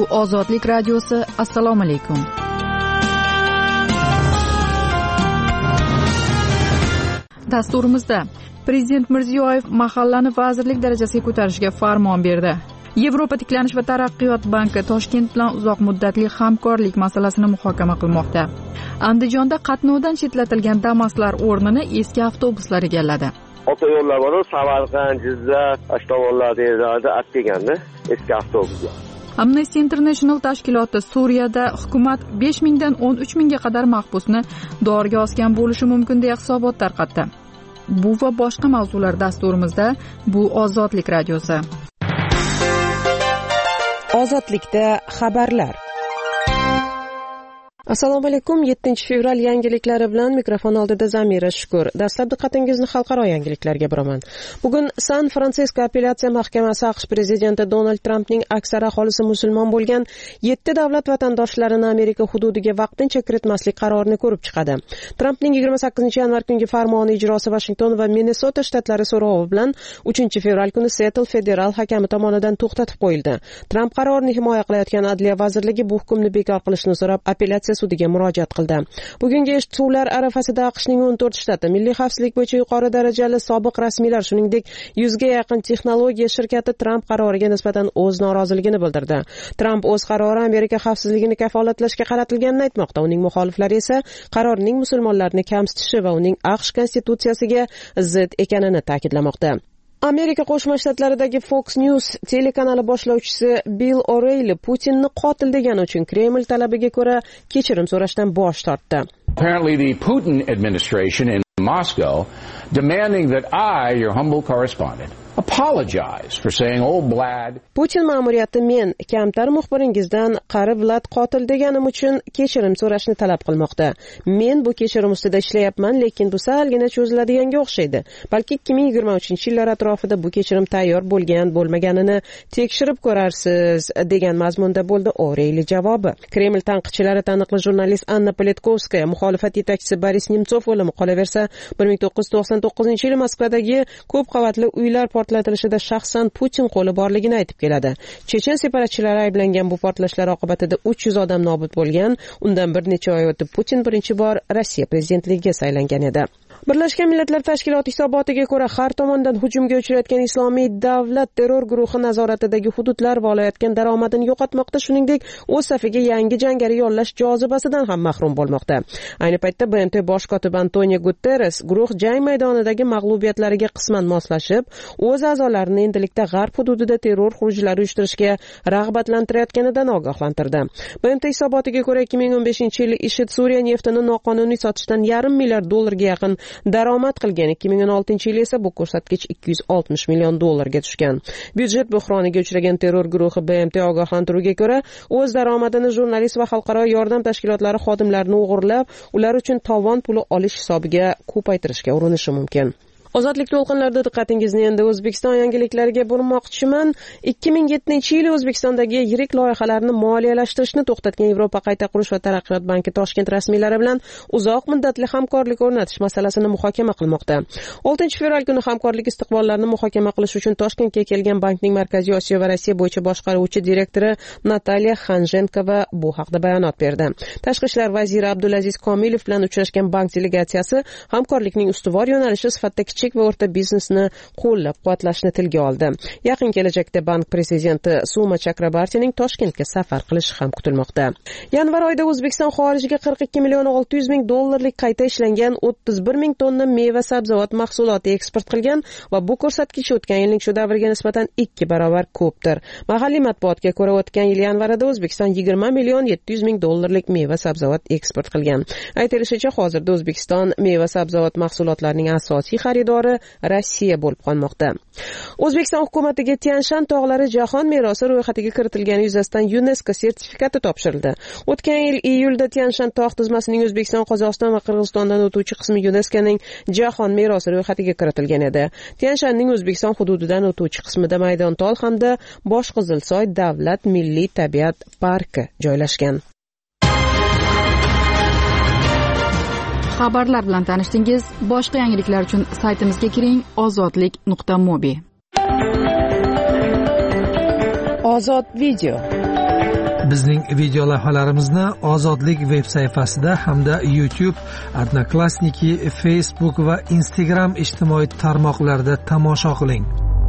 Ozodlik radiosi. Assalomu alaykum. Dasturimizda Prezident Mirziyoyev mahallani vazirlik darajasiga ko'tarishga farmon berdi. Yevropa tiklanish va taraqqiyot banki Toshkent bilan uzoq muddatli hamkorlik masalasini muhokama qilmoqda. Andijonda qatnovdan chetlatilgan Damas'lar o'rnini eski avtobuslar egalladi. Otoyo'llar bor, Samarqand, Jizzax, Ashtomonlarda atdeganda eski avtobuslar. Amnesty International tashkiloti Suriyada hukumat 5 dan 13 mingga qadar mahbusni doriga osgan bo'lishi mumkin deya hisobot tarqatdi. Bu va boshqa mavzular dasturimizda. Bu Ozodlik radiosi. Ozodlikda xabarlar. Assalomu alaykum. 7-fevral yangiliklari bilan mikrofon oldida Zamira Shukur. Dastlab diqqatingizni xalqaro yangiliklarga buraman. Bugun San Fransisko apellyatsiya mahkamasi AQSh prezidenti Donald Trampning aksar aholisi musulmon bo'lgan 7 davlat vatandoshlarini Amerika hududiga vaqtincha kiritmaslik qarorini ko'rib chiqadi. Trampning 28-yanvar kungi farmoni ijrosi Washington va Minnesota shtatlari so'rovi bilan 3-fevral kuni Seattle federal hakami tomonidan to'xtatib qo'yildi. Tramp qarorini himoya qilayotgan Adliya vazirligi bu hukmni bekor qilishni so'rab apellyatsiya sudiga murojaat qildi. Bugungi eshituvlar arafasida AQShning 14 shtati milliy xavfsizlik bo'yicha yuqori darajali sobiq rasmiylar, shuningdek 100 ga yaqin texnologiya shirkati Tramp qaroriga nisbatan o'z noroziligini bildirdi. Tramp o'z qarori Amerika xavfsizligini kafolatlashga qaratilganini aytmoqda. Uning muxoliflari esa qarorning musulmonlarni kamsitishi va uning AQSh konstitutsiyasiga zid ekanini ta'kidlamoqda. Amerika Qo'shma Shtatlaridagi Fox News telekanali boshlovchisi Bill O'Reilly Putinni qotil degani uchun Kreml talabiga ko'ra kechirim so'rashdan bosh tortdi. Apparently the Putin administration in Moscow demanding that I, your humble correspondent, apologize for saying old Vlad. Putin ma'muriyati men kamtar muxbiringizdan qari Vlad qotil deganim uchun kechirim so'rashni talab qilmoqda. Men bu kechirim ustida ishlayapman, lekin bu salgina cho'ziladiganga o'xshaydi. Balki 2023-yillar atrofida bu kechirim tayyor bo'lmaganini tekshirib ko'rarsiz degan mazmunda bo'ldi O'Reilly javobi. Kreml tanqidchilari taniqli jurnalist Anna Politkovskaya, muxolifat yetakchisi Boris Nemtsov o'limi qolaversa 1999-yili Moskvadagi ko'p qavatli uylar portlatilishida shaxsan Putin qo'li borligini aytib keladi. Chechen separatchilari ayblangan bu portlashlar oqibatida 300 odam nobud bo'lgan. Undan bir necha oy o'tib Putin birinchi bor Rossiya prezidentligiga saylangan edi. Birlashgan Millatlar Tashkiloti hisobotiga ko'ra, har tomondan hujumga uchrayotgan Islomiy davlat terror guruhi nazoratidagi hududlar va olayotgan daromadini yo'qotmoqda, shuningdek, o'z safiga yangi jangari yollash jozibasidan ham mahrum bo'lmoqda. Ayni paytda BNT bosh kotibi Antonio Guterres guruh jang maydonidagi mag'lubiyatlariga qisman moslashib, o'z a'zolarini endilikda g'arb hududida terror xurujlari uyushtirishga rag'batlantirayotganidan ogohlantirdi. BNT hisobotiga ko'ra, 2015-yil IShID Suriya neftini noqonuniy sotishdan $500 million yaqin daromad qilgan. 2016-yil esa bu ko'rsatkich $260 million tushgan. Byudjet buhroniga uchragan terror guruhi BMT ogohlantiruviga ko'ra, o'z daromadini jurnalist va xalqaro yordam tashkilotlari xodimlarini o'g'irlab, ular uchun tovon puli olish hisobiga ko'paytirishga urinishi mumkin. Ozodlik to'lqinlarida diqqatingizni endi O'zbekiston yangiliklariga burmoqchiman. 2007-yil O'zbekistondagi yirik loyihalarni moliyalashtirishni to'xtatgan Yevropa qayta qurish va taraqqiyot banki Toshkent rasmiylari bilan uzoq muddatli hamkorlik o'rnatish masalasini muhokama qilmoqda. 6-fevral kuni hamkorlik istiqbollarini muhokama qilish uchun Toshkentga kelgan bankning Markaziy Osiyo va Rossiya bo'yicha boshqaruvchi direktori Natalya Xanjenkova bu haqda bayonot berdi. Tashqi ishlar vaziri Abdulaziz Komilov bilan uchrashgan bank delegatsiyasi hamkorlikning ustuvor yo'nalishi sifatida kichik va o'rta biznesni qo'llab-quvvatlashni tilga oldi. Yaqin kelajakda bank prezidenti Suma Chakrabartining Toshkentga safar qilishi ham kutilmoqda. Yanvar oyida O'zbekiston xorijga $42,600,000 dollarlik qayta ishlangan 31,000 tonna meva-sabzavot mahsuloti eksport qilgan va bu ko'rsatkich o'tgan yilning shu davriga nisbatan 2 barobar ko'pdir. Mahalliy matbuotga ko'ra, o'tgan yil yanvarida O'zbekiston $20,700,000 dollarlik meva-sabzavot eksport qilgan. Aytilishicha, hozirda O'zbekiston meva-sabzavot mahsulotlarining asosiy xaridori Rossiya bo'lib qolmoqda. O'zbekiston hukumatiga Tian Shan tog'lari jahon merosi ro'yxatiga kiritilgani yuzasidan UNESCO sertifikati topshirildi. O'tgan yil iyulda Tian Shan tog' tizmasining O'zbekiston, Qozog'iston va Qirg'izistondan o'tuvchi qismi UNESCOning jahon merosi ro'yxatiga kiritilgan edi. Tian Shanning O'zbekiston hududidan o'tuvchi qismida Maydontol hamda Boshqizilsoy davlat milliy tabiat parki joylashgan. Xabarlar bilan tanishdingiz. Boshqa yangiliklar uchun saytimizga kiring: ozodlik.mobi. Ozod video. Bizning video lavhalarimizni Ozodlik veb sayfasida hamda YouTube, Odnoklassniki, Facebook va Instagram ijtimoiy tarmoqlarida tomosha qiling.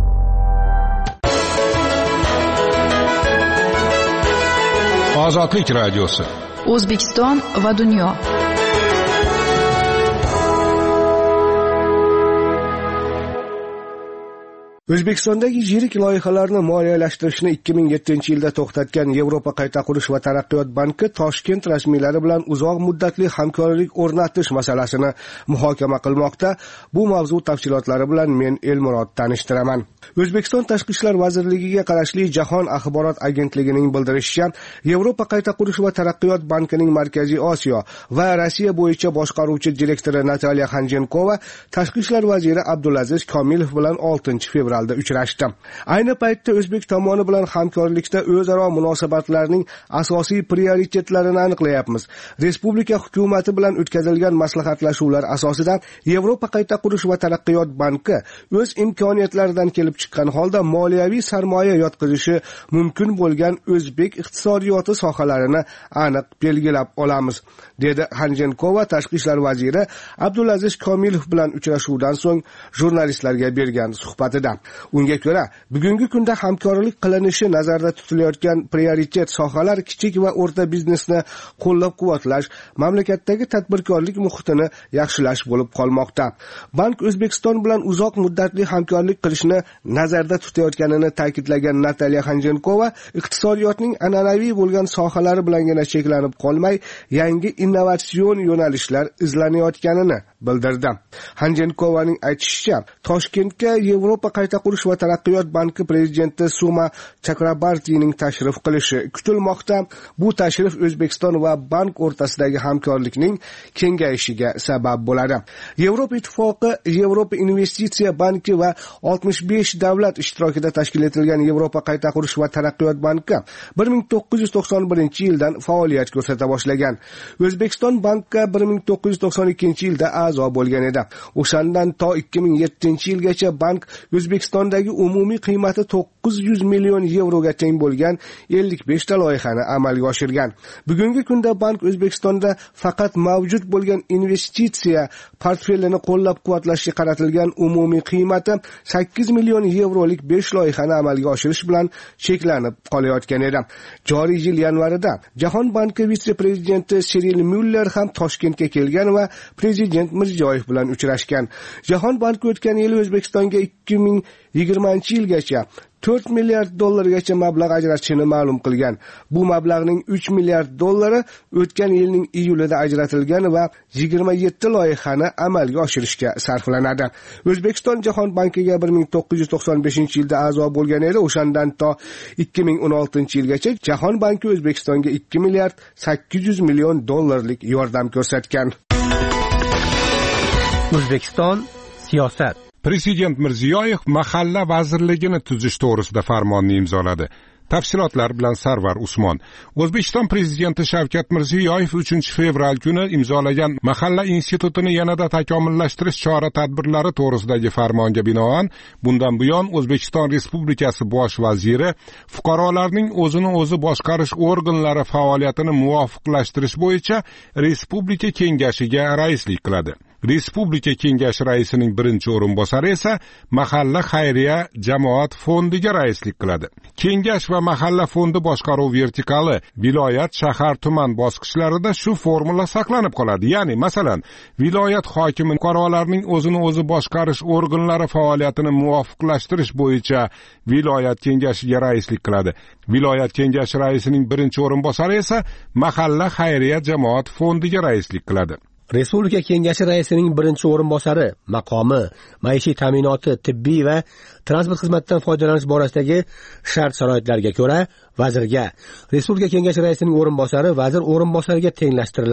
Ozodlik radiosi. O'zbekiston va dunyo. O'zbekistondagi yirik loyihalarni moliyalashtirishni 2007-yilda to'xtatgan Yevropa qayta qurish va taraqqiyot banki Toshkent rasmiylari bilan uzoq muddatli hamkorlik o'rnatish masalasini muhokama qilmoqda. Bu mavzu tafsilotlari bilan men Elmurod tanishtiraman. O'zbekiston Tashqi ishlar vazirligiga qarashli Jahon axborot agentligining bildirishicha, Yevropa qayta qurish va taraqqiyot bankining Markaziy Osiyo va Rossiya bo'yicha boshqaruvchi direktori Nataliya Xanjenkova Tashqi ishlar vaziri Abdulaziz Komilov bilan 6-fevral uchrashdi. Ayni paytda o'zbek tomoni bilan hamkorlikda o'zaro munosabatlarning asosiy prioritetlarini aniqlayapmiz. Respublika hukumati bilan o'tkazilgan maslahatlashuvlar asosida Yevropa qayta qurish va taraqqiyot banki o'z imkoniyatlaridan kelib chiqqan holda moliyaviy sarmoya yotqizishi mumkin bo'lgan o'zbek iqtisodiyoti sohalarini aniq belgilab olamiz, dedi Xanjenkova Tashqi ishlar vaziri Abdulaziz Komilov bilan uchrashuvdan so'ng jurnalistlarga bergan suhbatida. Unga ko'ra, bugungi kunda hamkorlik qilinishi nazarda tutilayotgan prioritet sohalar kichik va o'rta biznesni qo'llab-quvvatlash, mamlakatdagi tadbirkorlik muhitini yaxshilash bo'lib qolmoqda. Bank O'zbekiston bilan uzoq muddatli hamkorlik qilishni nazarda tutayotganini ta'kidlagan Nataliya Xanjenkova, iqtisodiyotning an'anaviy bo'lgan sohalari bilangina cheklanib qolmay, yangi innovatsion yo'nalishlar izlanayotganini bildirdi. Xanjenkovaning aytishicha, Toshkentga Yevropa qayta qurish va taraqqiyot banki prezidenti Suma Chakrabartining tashrif qilishi kutilmoqda. Bu tashrif O'zbekiston va bank o'rtasidagi hamkorlikning kengayishiga sabab bo'ladi. Yevropa ittifoqi, Yevropa investitsiya banki va 65 davlat ishtirokida tashkil etilgan Yevropa qayta qurish va taraqqiyot banki 1991-yildan faoliyat ko'rsata boshlagan. O'zbekiston bankka 1992-yilda a'zo bo'lgan edi. O'shandan to 2007-yilgacha bank O'zbekistondagi umumiy qiymati 900 million yevroga teng bo'lgan 55 ta loyihani amalga oshirgan. Bugungi kunda bank O'zbekistonda faqat mavjud bo'lgan investitsiya portfelini qo'llab-quvvatlashga qaratilgan umumiy qiymati 8 million yevrolik 5 loyihani amalga oshirish bilan cheklanib qolayotgan edi. Joriy yil yanvarida Jahon banki vitse-prezidenti Cyril Müller ham Toshkentga kelgan va prezident Mirziyoyev bilan uchrashgan. Jahon banki o'tgan yil O'zbekistonga 2020-yilgacha 4 milliard dollargacha mablag' ajratishini ma'lum qilgan. Bu mablag'ning 3 milliard dollari o'tgan yilning iyulida ajratilgan va 27 loyihani amalga oshirishga sarflanadi. O'zbekiston Jahon bankiga 1995-yilda a'zo bo'lgan edi. O'shandan to 2016-yilgacha Jahon banki O'zbekistonga 2 milliard 800 million dollarlik yordam ko'rsatgan. O'zbekiston siyosat. Prezident Mirziyoyev mahalla vazirligini tuzish to'g'risida farmonni imzoladi. Tafsilotlar bilan Sarvar Usmon. O'zbekiston prezidenti Shavkat Mirziyoyev 3-fevral kuni imzolagan mahalla institutini yanada takomillashtirish chora-tadbirlari to'g'risidagi farmonga binoan, bundan buyon O'zbekiston Respublikasi bosh vaziri fuqarolarning o'zini o'zi boshqarish organlari faoliyatini muvofiqlashtirish bo'yicha Respublika kengashiga raislik qiladi. Respublika kengashi raisining birinchi o'rinbosari esa mahalla xayriya jamoat fondiga raislik qiladi. Kengash va mahalla fondi boshqaruv vertikali viloyat, shahar, tuman bosqichlarida shu formula saqlanib qoladi. Ya'ni, masalan, viloyat hokimi fuqarolarning o'zini o'zi boshqarish organlari faoliyatini muvofiqlashtirish bo'yicha viloyat kengashiga raislik qiladi. Viloyat kengashi raisining birinchi o'rinbosari esa mahalla xayriya jamoat fondiga raislik qiladi. Respublika kengashi raisining birinchi o'rinbosari maqomi, maishiy ta'minoti, tibbiy va transport xizmatidan foydalanish borasidagi shart-sharoitlarga ko'ra vazirga, Respublika kengashi raisining o'rinbosari vazir o'rinbosariga tenglashtiriladi.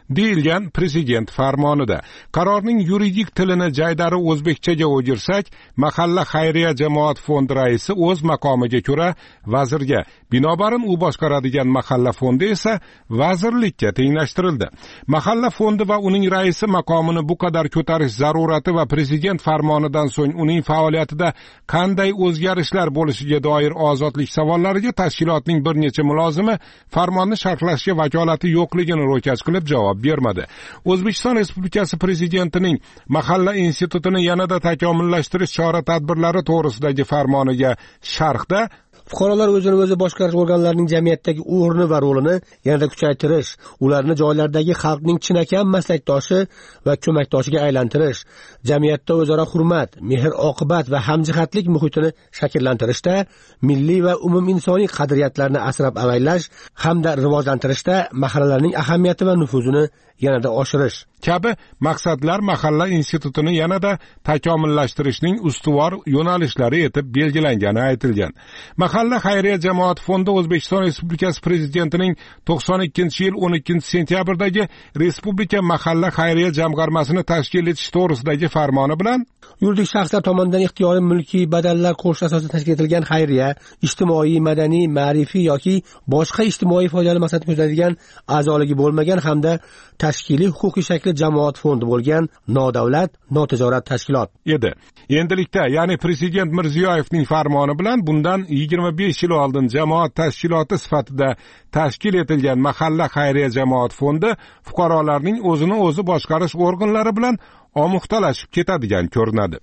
deyilgan prezident farmonida. Qarorning yuridik tilini jaydari o'zbekchaga o'girsak, mahalla xayriya jamoat fondi raisi o'z maqomiga ko'ra vazirga, binobarin u boshqaradigan mahalla fondi esa vazirlikka tenglashtirildi. Mahalla fondi va uning raisi maqomini bu qadar ko'tarish zarurati va prezident farmonidan so'ng uning faoliyatida qanday o'zgarishlar bo'lishiga doir ozodlik savollariga tashkilotning bir necha mulozimi farmonni sharhlashga vakolati yo'qligini ro'kach qilib javob bermadi. O'zbekiston Respublikasi prezidentining mahalla institutini yanada takomillashtirish chora-tadbirlari to'g'risidagi farmoniga sharhda fuqarolar o'zini o'zi boshqarish organlarining jamiyatdagi o'rni va rolini yanada kuchaytirish, ularni joylardagi xalqning chinakam maslakdoshi va ko'makdoshiga aylantirish, jamiyatda o'zaro hurmat, mehr-oqibat va hamjihatlik muhitini shakllantirishda, milliy va umuminsoniy qadriyatlarni asrab-avaylash hamda rivojlantirishda mahallalarning ahamiyati va nufuzini yanada oshirish kabi maqsadlar mahalla institutini yanada takomillashtirishning ustuvor yo'nalishlari etib belgilangani aytilgan. Mahalla xayriya jamoat fondi O'zbekiston Respublikasi prezidentining 92-yil 12-sentyabrdagi Respublika mahalla xayriya jamg'armasini tashkil etish to'g'risidagi farmoni bilan yuridik shaxslar tomonidan ixtiyoriy mulkiy badallar qo'shish asosida tashkil etilgan xayriya, ijtimoiy, madaniy, ma'rifiy yoki boshqa ijtimoiy foydali maqsadni ko'zlaydigan a'zoligi bo'lmagan hamda tashkiliy huquqiy shakli jamoat fondi bo'lgan nodavlat, notijorat tashkilot edi. Endilikda, ya'ni prezident Mirziyoyevning farmoni bilan bundan 25 yil oldin jamoat tashkiloti sifatida tashkil etilgan mahalla xayriya jamoat fondi fuqarolarning o'zini o'zi boshqarish organlari bilan omuxtalashib ketadigan ko'rinadi.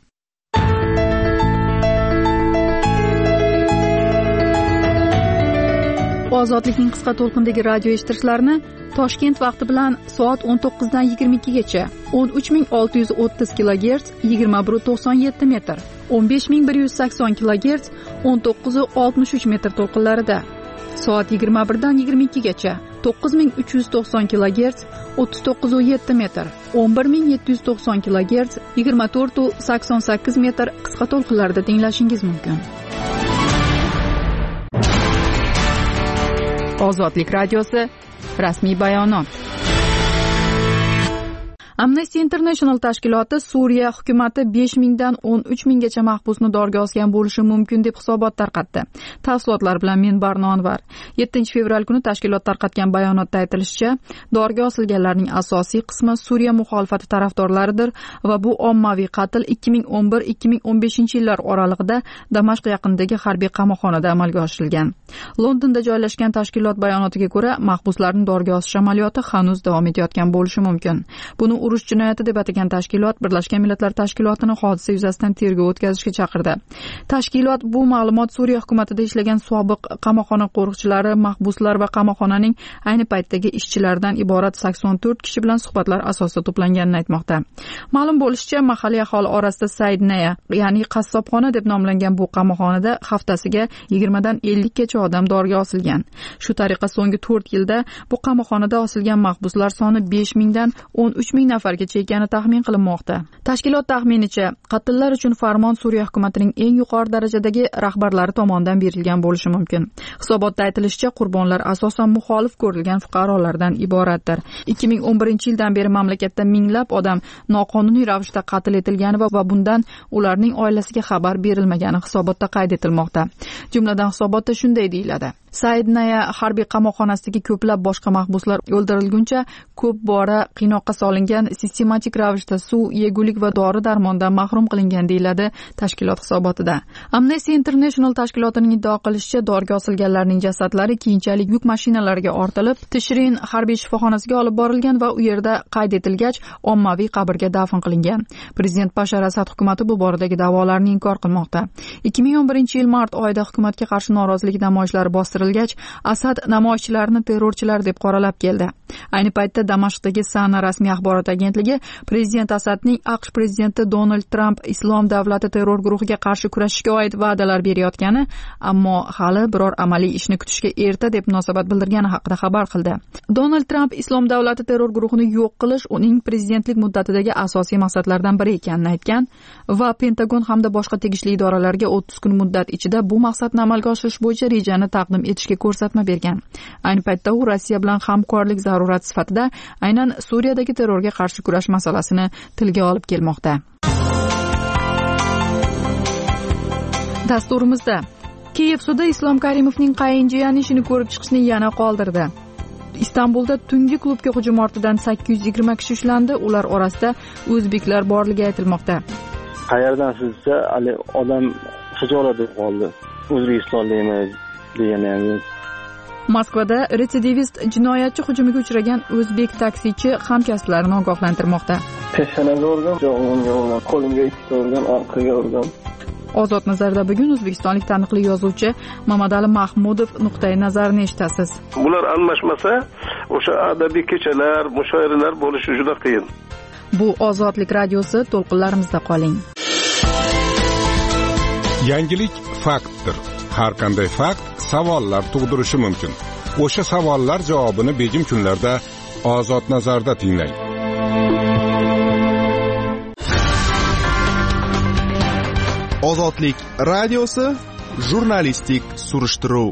Ozodlikning qisqa to'lqindagi radio eshittirishlarni Toshkent vaqti bilan soat 19 dan 22 gacha 13630 kHz 2197 metr, 15180 kHz 1963 metr to'lqinlarida, soat 21 dan 22 gacha 9390 kHz 3907 metr, 11790 kHz 2488 metr qisqa to'lqinlarida tinglashingiz mumkin. Ozodlik radiosi rasmiy bayonot. Amnesty International tashkiloti Suriya hukumati 5000 dan 13000 gacha mahbusni dorga osgan bo'lishi mumkin deb hisobot tarqatdi. Tafsilotlar bilan men Barno Anvar. 7-fevral kuni tashkilot tarqatgan bayonotda aytilishicha, dorga osilganlarning asosiy qismi Suriya muxolifati tarafdorlaridir va bu ommaviy qatl 2011-2015 yillar oralig'ida Damashq yaqinidagi harbiy qamoqxonada amalga oshirilgan. Londonda joylashgan tashkilot bayonotiga ko'ra, mahbuslarni dorga osish amaliyoti hanuz davom etayotgan bo'lishi mumkin. Buni urush jinoyati deb atagan tashkilot Birlashgan Millatlar Tashkilotini hodisa yuzasidan tergov o'tkazishga chaqirdi. Tashkilot bu ma'lumot Suriya hukumatida ishlagan sobiq qamoqxona qo'riqchilari, mahbuslar va qamoqxonaning ayni paytdagi ishchilaridan iborat 84 kishi bilan suhbatlar asosida to'planganini aytmoqda. Ma'lum bo'lishicha, mahalliy aholi orasida Said Naya, ya'ni qassobxona deb nomlangan bu qamoqxonada haftasiga 20 dan 50 gacha odam dorga osilgan. Shu tariqa so'nggi 4 yilda bu qamoqxonada osilgan mahbuslar soni 5000 dan 13000 nafargacha ekani taxmin qilinmoqda. Tashkilot taxminicha, qatllar uchun farmon Suriya hukumatining eng yuqori darajadagi rahbarlari tomonidan berilgan bo'lishi mumkin. Hisobotda aytilishicha, qurbonlar asosan muxolif ko'rilgan fuqarolardan iboratdir. 2011-yildan beri mamlakatda minglab odam noqonuniy ravishda qatl etilgani va bundan ularning oilasiga xabar berilmagani hisobotda qayd etilmoqda. Jumladan hisobotda shunday deyiladi: Said Naya harbiy qamoqxonasidagi ko'plab boshqa mahbuslar o'ldirilguncha ko'p bora qiynoqqa solingan, sistematik ravishda suv, yegulik va dori-darmondan mahrum qilingan deyiladi tashkilot hisobotida. Amnesty International tashkilotining iddao qilishicha, dorga osilganlarning jasadlari keyinchalik yuk mashinalariga ortilib, Tishrin harbiy shifoxonasiga olib borilgan va u yerda qayd etilgach, ommaviy qabrga dafn qilingan. Prezident Bashar Asad hukumati bu boradagi da'volarni inkor qilmoqda. 2011-yil mart oyida hukumatga qarshi norozilik namoyishlari bostirilgach, Asad namoyishchilarni terrorchilar deb qoralab keldi. Ayni paytda Damashqdagi Sana rasmiy axborot agentligi prezident Asadning AQSh prezidenti Donald Trump Islom davlati terror guruhiga qarshi kurashishga oid va'dalar berayotgani, ammo hali biror amaliy ishni kutishga erta deb munosabat bildirgani haqida xabar qildi. Donald Trump Islom davlati terror guruhini yo'q qilish uning prezidentlik muddatidagi asosiy maqsadlardan biri ekanini aytgan va Pentagon hamda boshqa tegishli idoralarga 30 kun muddat ichida bu maqsadni amalga oshirish bo'yicha rejani taqdim ketishga ko'rsatma bergan. Ayni paytda u Rossiya bilan hamkorlik zarurati sifatida aynan Suriyadagi terrorga qarshi kurash masalasini tilga olib kelmoqda. Dasturimizda Kiyev sudi Islom Karimovning qayinjiyani ishini ko'rib chiqishni yana qoldirdi. Istanbulda tungi klubga hujum ortidan 820 kishi ushlandi. Ular orasida o'zbeklar borligi aytilmoqda. Qayerdan sizcha odam hijolat deb qoldi. O'zbekistonda emas degani ham yo'q. Moskvada retsidivist jinoyatchi hujumiga uchragan o'zbek taksichi hamkasblarini ogohlantirmoqda. Peshonaga urgan, jog'imga urgan, qo'limga ikkita urgan, orqaga urgan. Ozod nazarda bugun o'zbekistonlik taniqli yozuvchi Mamadali Mahmudov nuqtai nazarini eshitasiz. Bular almashmasa, o'sha adabiy kechalar, mushoiralar bo'lishi juda qiyin. Bu Ozodlik radiosi, to'lqinlarimizda qoling. Yangilik faktdir. Har qanday fakt savollar tug'dirishi mumkin. O'sha savollar javobini begim kunlarda Ozod nazarda tinglang. Ozodlik radiosi jurnalistik surishtiruv.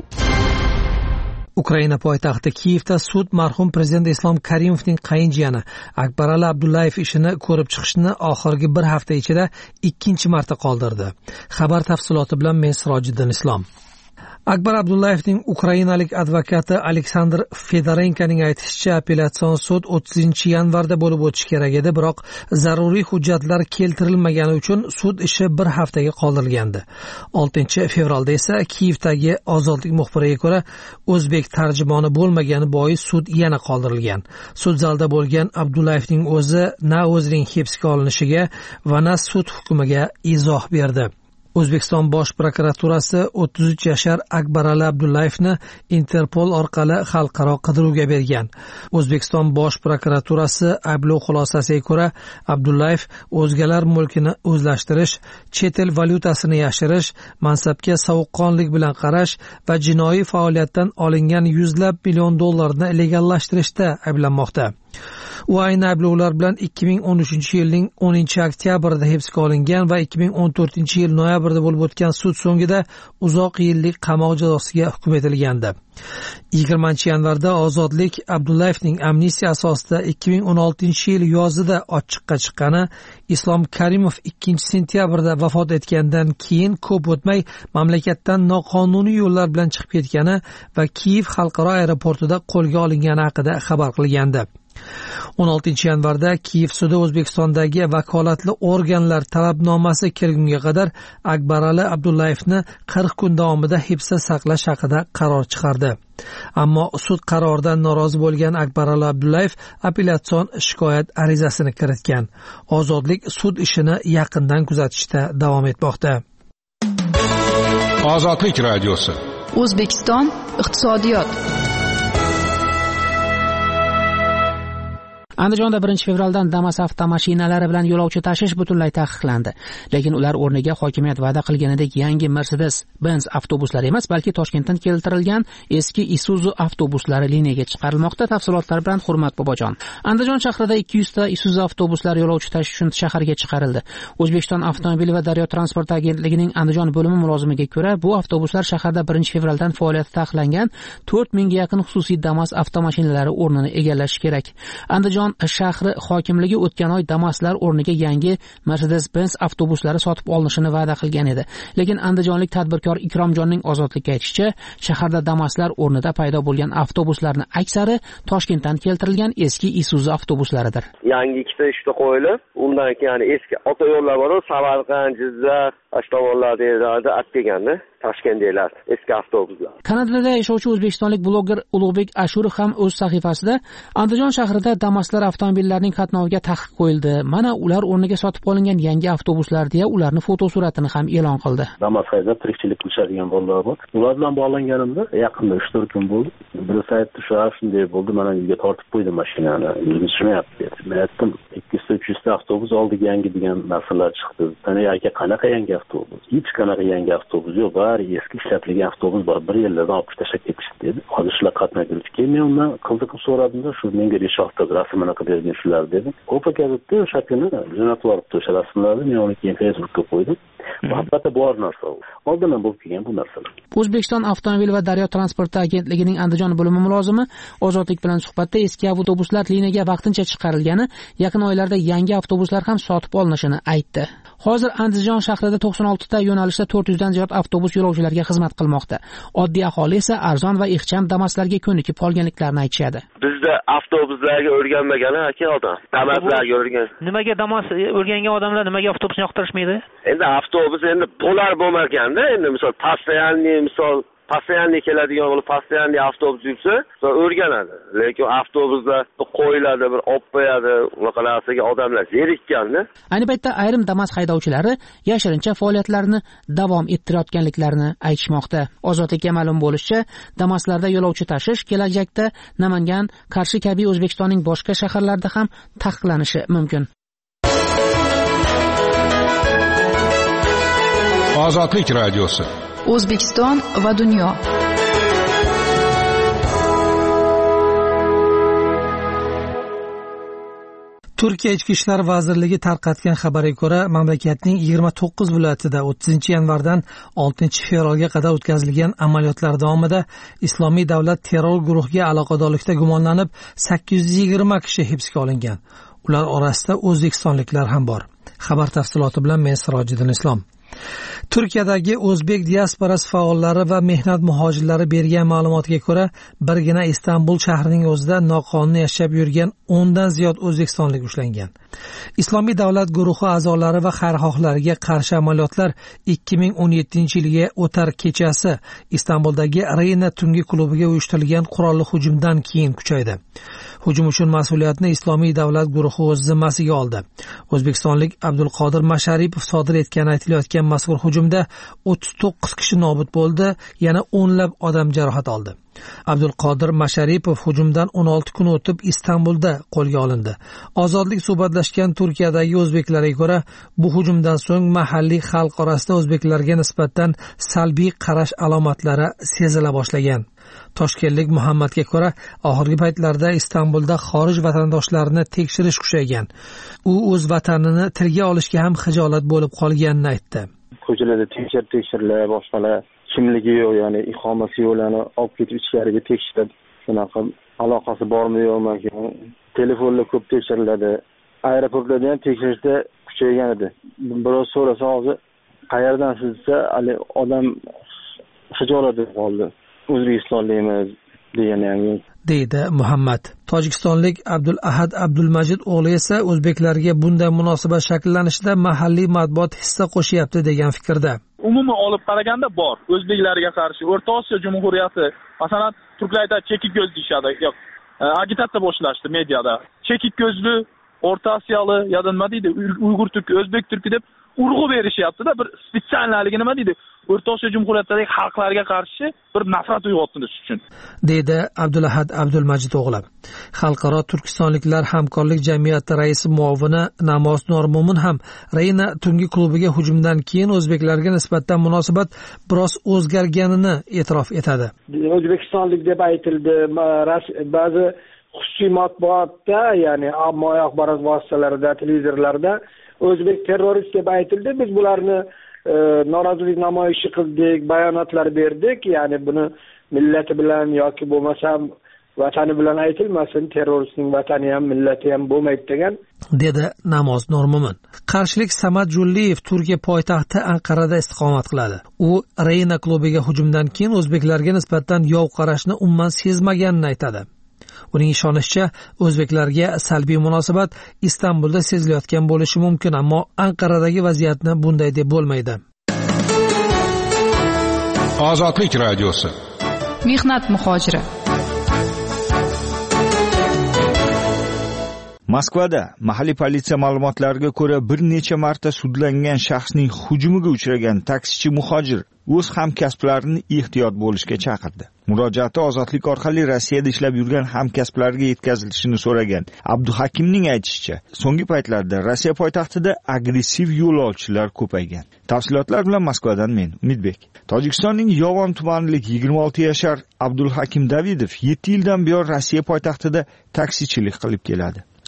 Ukraina poytaxti Kiyevda sud marhum prezident Islom Karimovning qayinjiyani Akbarali Abdullayev ishini ko'rib chiqishni oxirgi bir hafta ichida ikkinchi marta qoldirdi. Xabar tafsiloti bilan men Sirojiddin Islom. Akbar Abdullayevning ukrainalik advokati Aleksandr Fedorenkoning aytishicha, apellyatsion sud 30 yanvarda bo'lib o'tishi kerak edi, biroq zaruriy hujjatlar keltirilmagani uchun sud ishi bir haftaga qoldirilgandi. 6 fevralda esa Kiyevdagi Ozodlik muxbiriga ko'ra, o'zbek tarjimoni bo'lmagani bois sud yana qoldirilgan. Sud zalida bo'lgan Abdullayevning o'zi na o'zining hibsga olinishiga va na sud hukmiga izoh berdi. O'zbekiston bosh prokuraturasi 33 yashar Akbarali Abdullayevni Interpol orqali xalqaro qidiruvga bergan. O'zbekiston bosh prokuraturasi ayblov xulosasiga ko'ra, Abdullayev o'zgalar mulkini o'zlashtirish, chet el valyutasini yashirish, mansabga sovuqqonlik bilan qarash va jinoiy faoliyatdan olingan yuzlab million dollarni legallashtirishda ayblanmoqda. U ayni ayblovlar bilan 2013-yilning 10-oktyabrida hibsga olingan va 2014-yil noyabrda bo'lib o'tgan sud so'ngida uzoq yillik qamoq jazosiga hukm etilgandi. 20-yanvarda Ozodlik Abdullayevning amnistiya asosida 2016-yil yozida ochiqqa chiqqani, Islom Karimov 2-sentyabrda vafot etgandan keyin ko'p o'tmay mamlakatdan noqonuniy yo'llar bilan chiqib ketgani va Kiyev xalqaro aeroportida qo'lga olingani haqida xabar qilgandi. 16 yanvarda Kiyev sudi O'zbekistondagi vakolatli organlar talabnomasi kelgunga qadar Akbarali Abdullayevni 40 kun davomida hibsda saqlash haqida qaror chiqardi. Ammo sud qaroridan norozi bo'lgan Akbarali Abdullayev apellyatsion shikoyat arizasini kiritgan. Ozodlik sud ishini yaqindan kuzatishda davom etmoqda. Ozodlik radiosi. O'zbekiston iqtisodiyot. Andijonda 1-fevraldan Damas avtomashinalari bilan yo'lovchi tashish butunlay taqiqlandi. Lekin ular o'rniga hokimiyat va'da qilganidek yangi Mercedes-Benz avtobuslari emas, balki Toshkentdan keltirilgan eski Isuzu avtobuslari liniyaga chiqarilmoqda. Tafsilotlar bilan Hurmat Bobojon. Andijon shahrida 200 ta Isuzu avtobuslari yo'lovchi tashish uchun shaharga chiqarildi. O'zbekiston avtomobil va daryo transport agentligining Andijon bo'limi mulozimiga ko'ra, bu avtobuslar shaharda 1-fevraldan faoliyati taqiqlangan 4000 ga yaqin xususiy Damas avtomashinalari o'rnini egallashi kerak. Andijon shahri hokimligi o'tgan oy Damaslar o'rniga yangi Mercedes-Benz avtobuslari sotib olinishini va'da qilgan edi. Lekin andijonlik tadbirkor Ikromjonning Ozodlikka aytishicha, shaharda Damaslar o'rnida paydo bo'lgan avtobuslarning aksari Toshkentdan keltirilgan eski Isuzu avtobuslaridir. Yangi ikkita ishda qo'yilib, undan keyin eski avtoyo'llar bor, Samarqand, Jizzax, Ashtomonlarda atdeganda Toshkentdagilar eski avtobuslar. Kanadada yashovchi o'zbekistonlik bloger Ulug'bek Ashurov ham o'z sahifasida Andijon shahrida Damaslar avtomobillarining qatnoviga taqiq qo'yildi. Mana ular o'rniga sotib olingan yangi avtobuslar deya ularning fotosuratini ham e'lon qildi. Damas haydab tirikchilik qilishadigan bolalar bor. Ular bilan bog'langanimda yaqinda 3-4 kun bo'ldi. Birisi aytdi, shunday bo'ldi, mana uyga tortib qo'ydim mashinani. Yurishmayapti dedi. Men aytdim, 200-300 ta avtobus oldik yangi degan narsalar chiqdi. Tani aka qanaqa yangi avtobus? Hech qanaqa yangi avtobus yo'q. Eski ishlatilgan avtobus bor, bir yillardan olib tashlab ketishdi dedi. Hozir shular qatnaydirdi. Keyin men undan qiziqib so'radimda, shu menga reshafta rasmini qilib bergan shular dedi. Ko'p gazetda o'sha kuni jo'natib yuboribdi o'sha rasmlarni, men uni keyin Facebookga qo'ydim. albatta bor narsa u. Oldindan bo'lib kelgan bu narsalar. O'zbekiston avtomobil va daryo transporti agentligining Andijon bo'limi mulozimi Ozodlik bilan suhbatda eski avtobuslar liniyaga vaqtincha chiqarilgani, yaqin oylarda yangi avtobuslar ham sotib olinishini aytdi. Hozir Andijon shahrida 96 ta yo'nalishda 400 dan ziyod avtobus yo'lovchilarga xizmat qilmoqda. Oddiy aholi esa arzon va ixcham Damaslarga ko'nikib qolganliklarini aytishadi. Bizda avtobuslarga o'rganmagan aka odam. Damaslarga o'rgan. Nimaga Damas o'rgangan odamlar nimaga avtobusni yoqtirishmaydi? Endi avtobus endi bo'lar bo'lmaganda, endi misol postoyanniy keladigan bo'lib, postoyanniy avtobus yursa, o'rganadi. Lekin avtobuslar qo'yiladi, bir olib qo'yadi, unaqa narsaga odamlar zerikkanda. Ayni paytda ayrim Damas haydovchilari yashirincha faoliyatlarini davom ettirayotganliklarini aytishmoqda. Ozodlikka ma'lum bo'lishicha, Damaslarda yo'lovchi tashish kelajakda Namangan, Qarshi kabi O'zbekistonning boshqa shaharlarida ham taqiqlanishi mumkin. Ozodlik radiosi. O'zbekiston va dunyo. Turkiya Ichki ishlar vazirligi tarqatgan xabarga ko'ra, mamlakatning 29 viloyatida 30-yanvardan 6-fevralga qadar o'tkazilgan amaliyotlar davomida Islomiy davlat terror guruhiga aloqadorlikda gumonlanib 820 kishi hibsga olingan. Ular orasida o'zbekistonliklar ham bor. Xabar tafsiloti bilan men Sirojiddin Islom. Turkiyadagi o'zbek diasporasi faollari va mehnat muhojirlari bergan ma'lumotga ko'ra, birgina Istanbul shahrining o'zida noqonuniy yashab yurgan 10 dan ziyod o'zbekistonlik ushlangan. Islomiy davlat guruhi a'zolari va xayrixohlariga qarshi amaliyotlar 2017-yilgi o'tar kechasi Istanbuldagi Reyna tungi klubiga uyushtirilgan qurolli hujumdan keyin kuchaydi. Hujum uchun mas'uliyatni Islomiy davlat guruhi o'z zimmasiga oldi. O'zbekistonlik Abdulqodir Masharipov sodir etgani aytilayotgan mazkur hujumda 39 kishi nobud bo'ldi, yana o'nlab odam jarohat oldi. Abdulqodir Masharipov hujumdan 16 kun o'tib Istanbulda qo'lga olindi. Ozodlik suhbatlashgan Turkiyadagi o'zbeklarga ko'ra, bu hujumdan so'ng mahalliy xalq orasida o'zbeklarga nisbatan salbiy qarash alomatlari sezila boshlagan. Toshkentlik Muhammadga ko'ra, oxirgi paytlarda Istanbulda xorij vatandoshlarini tekshirish kuchaygan. U o'z vatanini tilga olishga ham xijolat bo'lib qolganini aytdi. Ko'chalarda tekshirlar, boshqalar kimligi yo'q, ya'ni iqomasi yo'qlarni olib ketib ichkariga tekshiradi. Shunaqa aloqasi bormi yo'qmi? Telefonlar ko'p tekshiriladi. Aeroportlarda ham tekshirishda kuchaygan edi. Biroz so'rasa hozir qayerdan sizsa, hali odam xijolat qoldi. O'zbekistonlikmiz degan ham deydi Muhammad. Tojikistonlik Abdul Ahad Abdulmajid o'g'li esa o'zbeklarga bunday munosabat shakllanishida mahalliy matbuot hissa qo'shyapti degan fikrda. Umuman olib qaraganda bor. O'zbeklarga qarshi O'rta Osiyo Jumhuriyati, masalan, turklarda chekik ko'z deyshadi, yo'q. Agitatsiya boshlashdi mediada. Chekik ko'zli, O'rta Osiyoli, yo'da nima deydi? Uyg'ur turki, o'zbek turki deb urg'u berishyapti-da, bir spesialligi nima deydi? O'rta Osiyo Jumhuriyatidagi xalqlarga qarshi bir nafrat uyg'otish uchun, deydi Abdulahad Abdulmajid o'g'li. Xalqaro Turkistonliklar hamkorlik jamiyati raisi muovini Namoz Normo'min ham Reyna tungi klubiga hujumdan keyin o'zbeklarga nisbatan munosabat biroz o'zgarganini e'tirof etadi. O'zbekistonlik deb aytildi, ba'zi xususiy matbuotda, ya'ni ommaviy axborot vositalarida, televizorlarda o'zbek terrorist deb aytildi. Biz bularni norozilik namoyishi qildik, bayonotlar berdik. Ya'ni buni millati bilan yoki bo'lmasam vatani bilan aytilmasin, terroristning vatani ham millati ham bo'lmaydi degan, dedi Namoz Normo'min. Qarshilik Samad Julliyev Turkiya poytaxti Anqarada istiqomat qiladi. U Reyna klubiga hujumdan keyin o'zbeklarga nisbatan yov qarashni umuman sezmaganini aytadi. Uning ishonishicha, o'zbeklarga salbiy munosabat Istanbulda sezilayotgan bo'lishi mumkin, ammo Anqaradagi vaziyatni bunday deb bo'lmaydi. Ozodlik radiosi. Mehnat muhojiri. Moskvada mahalliy politsiya ma'lumotlariga ko'ra bir necha marta sudlangan shaxsning hujumiga uchragan taksichi muhojir o'z hamkasblarini ehtiyot bo'lishga chaqirdi. Murojaati ozodlik orqali Rossiyada ishlab yurgan hamkasblariga yetkazilishini so'ragan. Abduhakimning aytishicha, so'nggi paytlarda Rossiya poytaxtida agressiv yo'lovchilar ko'paygan. Tafsilotlar bilan Moskvadan men Umidbek. Tojikistonning Yovan tumanlik 26 yashar Abdulhakim Davidov 7 yildan buyon Rossiya poytaxtida taksichilik qilib keladi.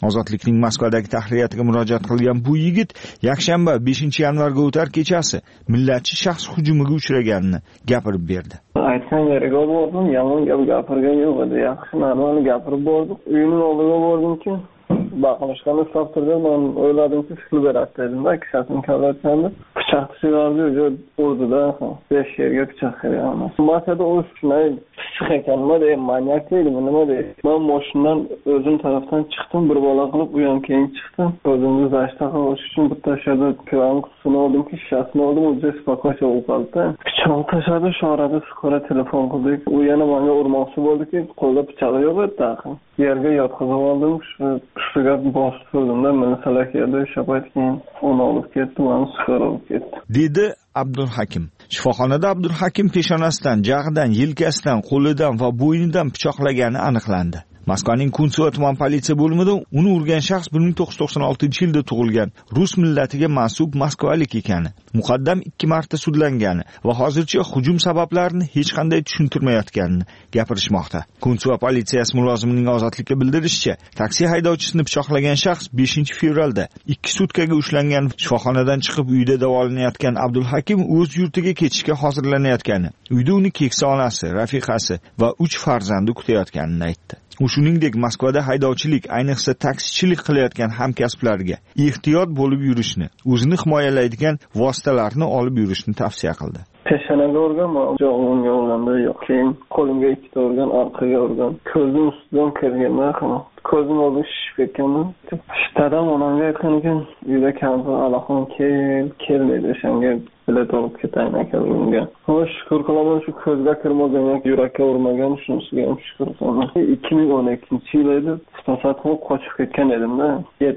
Ozodlikning Moskvadagi tahririyatiga murojaat qilgan bu yigit yakshanba 5-yanvarga o'tar kechasi millatchi shaxs hujumiga uchraganini gapirib berdi. Aytgan yeriga bordim, yomon gap gapirgan yo'q edi. Yaxshi normal gapirib bordim. Uyning oldiga bordimki, baqlashgani hisob turdi. Men o'yladimki, fikr beradi dedim-da, kishasini kavlatganda pichoq chiqardi, urdi-da, 5 yerga pichoq bergan. Masada o'z shunday pichoq ekanmi deb, manyak deydim, nima deydi. Men mashinadan o'zim tarafdan chiqdim, bir bola qilib u ham keyin chiqdim. O'zimni zashta qilish uchun bitta shada piyo'n qutisini oldim-ki, shishasini oldim, o'zi spakocha o'qaldi. Pichoq tashadi, shu orada skora telefon qildik. U yana menga urmoqchi bo'ldi-ki, qo'lda pichoq yo'q edi. Yerga yotqizib oldim, ustiga bosib turdim-da, meni salakiyada shapayt keyin uni olib ketdi, meni skora olib ketdi. Dedi Abdulhakim. Shifoxonada Abdulhakim peshonasidan, jag'idan, yelkasidan, qo'lidan va bo'ynidan pichoqlagani aniqlandi. Moskvaning Kuntsova tuman politsiya bo'limida uni urgan shaxs 1996-yilda tug'ilgan, rus millatiga mansub moskvalik ekani, muqaddam 2 marta sudlangani va hozircha hujum sabablarini hech qanday tushuntirmayotganini gapirishmoqda. Kuntsova politsiyasi mulozimining ozodlikka bildirishicha, taksi haydovchisini pichoqlagan shaxs 5-fevralda 2 sutkaga ushlangan, shifoxonadan chiqib uyda davolanayotgan Abdulhakim o'z yurtiga ketishga hozirlanayotgani, uyda uni keksa onasi, rafiqasi va 3 farzandi kutayotganini aytdi. U shuningdek Moskvada haydovchilik, ayniqsa taksichilik qilayotgan hamkasblariga ehtiyot bo'lib yurishni, o'zini himoyalaydigan vositalarni olib yurishni tavsiya qildi. Peshonaga urgan, jog'imga urganda yo'q. Keyin qo'limga 2 ta urgan, orqaga urgan. Ko'zim ustidan kirgan, ko'zim oldi shishib ketganman. Dadam onamga aytgan ekan, uyda kampir alaqon kel dedi, o'shanga bilet olib ketaymi ekanimga. Xo'sh, shukur qilaman, shu ko'zga kirmagan, yurakka urmagan, shunisiga ham shukur qilaman. 2012-yil edi, spasatxon qochib ketgan edim-da.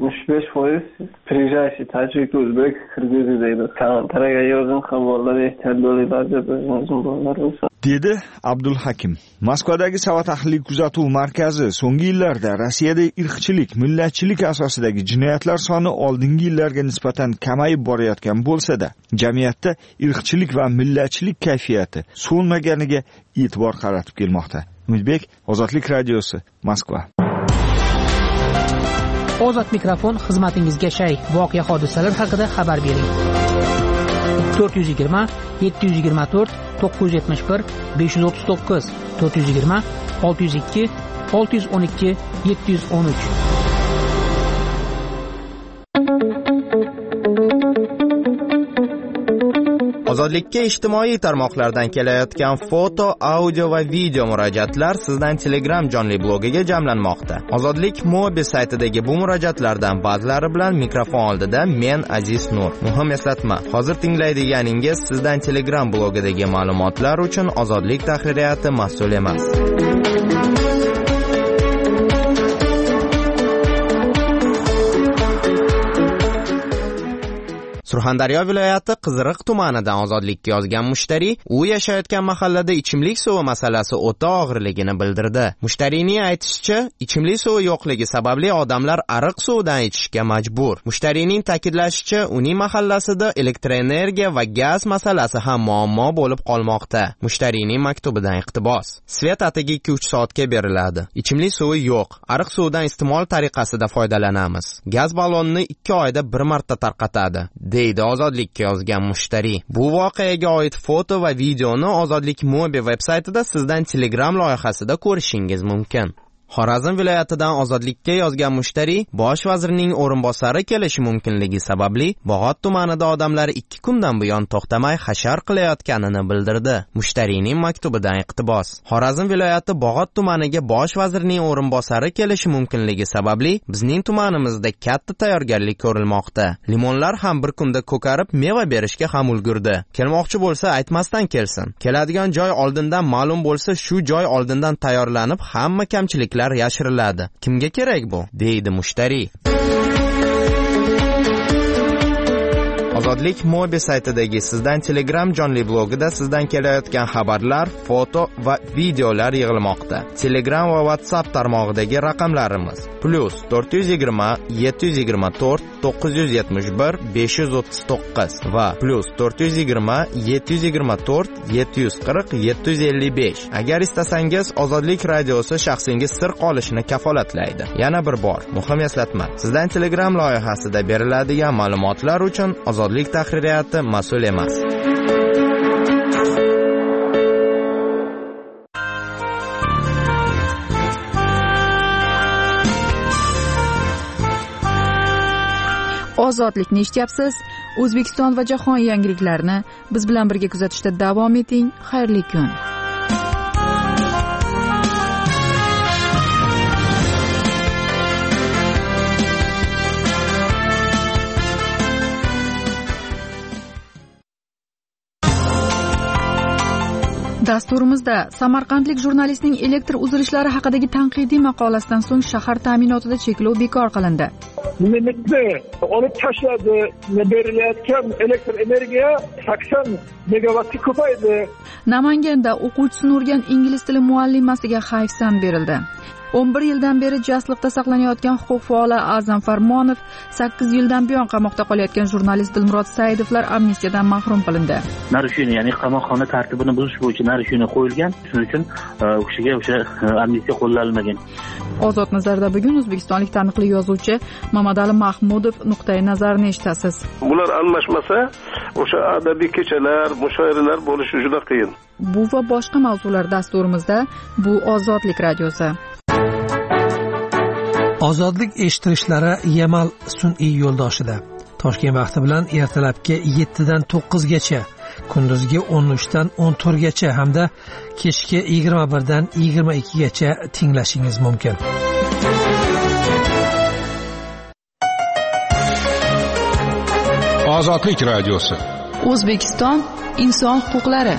75% приезжающий tajik, o'zbek, kirgiz deydi. Karantarga yozin xabarlar ehtiyot bo'linglar deb o'zim bolalar bo'lsa. Dedi Abdulhakim. Moskvadagi Savo tahliliy kuzatuv markazi so'nggi yillarda Rossiyada irqchilik, millatchilik asosidagi jinoyatlar soni oldingi yillarga nisbatan kamayib borayotgan bo'lsa-da, jamiyatda irqchilik va millatchilik kayfiyati so'nmaganiga e'tibor qaratib kelmoqda. Umidbek, Ozodlik radiosi, Moskva. Ozod mikrofon xizmatingizga shay. Voqea hodisalar haqida xabar bering. 420 724 971 539 420 602 612 713. Ozodlikka ijtimoiy tarmoqlardan kelayotgan foto, audio va video murojaatlar sizdan Telegram jonli blogiga jamlanmoqda. Ozodlik Mobi saytidagi bu murojaatlardan ba'zilari bilan mikrofon oldida men Aziz Nur. Muhim eslatma, hozir tinglaydiganingiz sizdan Telegram blogidagi ma'lumotlar uchun Ozodlik tahririyati mas'ul emas. Surxondaryo viloyati Qiziriq tumanidan Ozodlikka yozgan mushtari u yashayotgan mahallada ichimlik suvi masalasi o'ta og'irligini bildirdi. Mushtariyning aytishicha, ichimlik suvi yo'qligi sababli odamlar ariq suvidan ichishga majbur. Mushtariyning ta'kidlashicha, uning mahallasida elektroenergiya va gaz masalasi ham muammo bo'lib qolmoqda. Mushtariyning maktubidan iqtibos. Svet atigi 2-3 soatga beriladi. Ichimlik suvi yo'q. Ariq suvidan iste'mol tariqasida foydalanamiz. Gaz ballonni 2 oyda bir marta tarqatadi, deydi Ozodlikka yozgan mushtari. Bu voqeaga oid foto va videoni Ozodlik Mobi veb-saytida sizdan Telegram loyihasida ko'rishingiz mumkin. Xorazm viloyatidan Ozodlikka yozgan mushtari bosh vazirning o'rinbosari kelishi mumkinligi sababli Bog'ot tumanida odamlar 2 kundan buyon to'xtamay hashar qilayotganini bildirdi. Mushtarining maktubidan iqtibos. Xorazm viloyati Bog'ot tumaniga bosh vazirning o'rinbosari kelishi mumkinligi sababli bizning tumanimizda katta tayyorgarlik ko'rilmoqda. Limonlar ham bir kunda ko'karib meva berishga ham ulgurdi. Kelmoqchi bo'lsa aytmasdan kelsin. Keladigan joy oldindan ma'lum bo'lsa, shu joy oldindan tayyorlanib hamma kamchilik yashiriladi. Kimga kerak bu? Deydi mushtari. Ozodlik Mobi saytidagi Sizdan Telegram jonli blogida sizdan kelayotgan xabarlar, foto va videolar yig'ilmoqda. Telegram va WhatsApp tarmog'idagi raqamlarimiz +420 724 971 539 va +420 724 740 755. Agar istasangiz, Ozodlik radiosi shaxsingiz sir qolishini kafolatlaydi. Yana bir bor muhim eslatma: Sizdan Telegram loyihasida beriladigan ma'lumotlar uchun Ozodlik tahririyati mas'ul emas. Ozodlikni eshityapsiz. O'zbekiston va jahon yangiliklarini biz bilan birga kuzatishda davom eting. Xayrli kun. Dasturimizda samarqandlik jurnalistning elektr uzilishlari haqidagi tanqidiy maqolasidan so'ng shahar ta'minotida cheklov bekor qilindi. Limitni olib tashladi, berilayotgan elektr energiya 80 megawattga ko'paydi. Namanganda o'quvchisini urgan ingliz tili muallimasiga hayfsan berildi. 11 yildan beri jasliqda saqlanayotgan huquq faoli A'zam Farmonov, 8 yildan buyon qamoqda qolayotgan jurnalist Dilmurod Saidovlar amnistiyadan mahrum qilindi. Narishini, ya'ni qamoqxona tartibini buzish bo'yicha narishini qo'yilgan. Shuning uchun u kishiga o'sha amnistiya qo'llanilmagan. Ozod nazarda bugun o'zbekistonlik taniqli yozuvchi Mamadali Mahmudov nuqtai nazarini eshitasiz. Bular almashmasa, o'sha adabiy kechalar, mushoiralar bo'lishi juda qiyin. Bu va boshqa mavzular dasturimizda. Bu Ozodlik radiosi. Ozodlik eshittirishlari Yamal sun'iy yo'ldoshida. Toshkent vaqti bilan ertalabki 7 dan 9 gacha, kunduzgi 13 dan 14 gacha hamda kechki 21 dan 22 gacha tinglashingiz mumkin. Ozodlik radiosi. O'zbekiston inson huquqlari.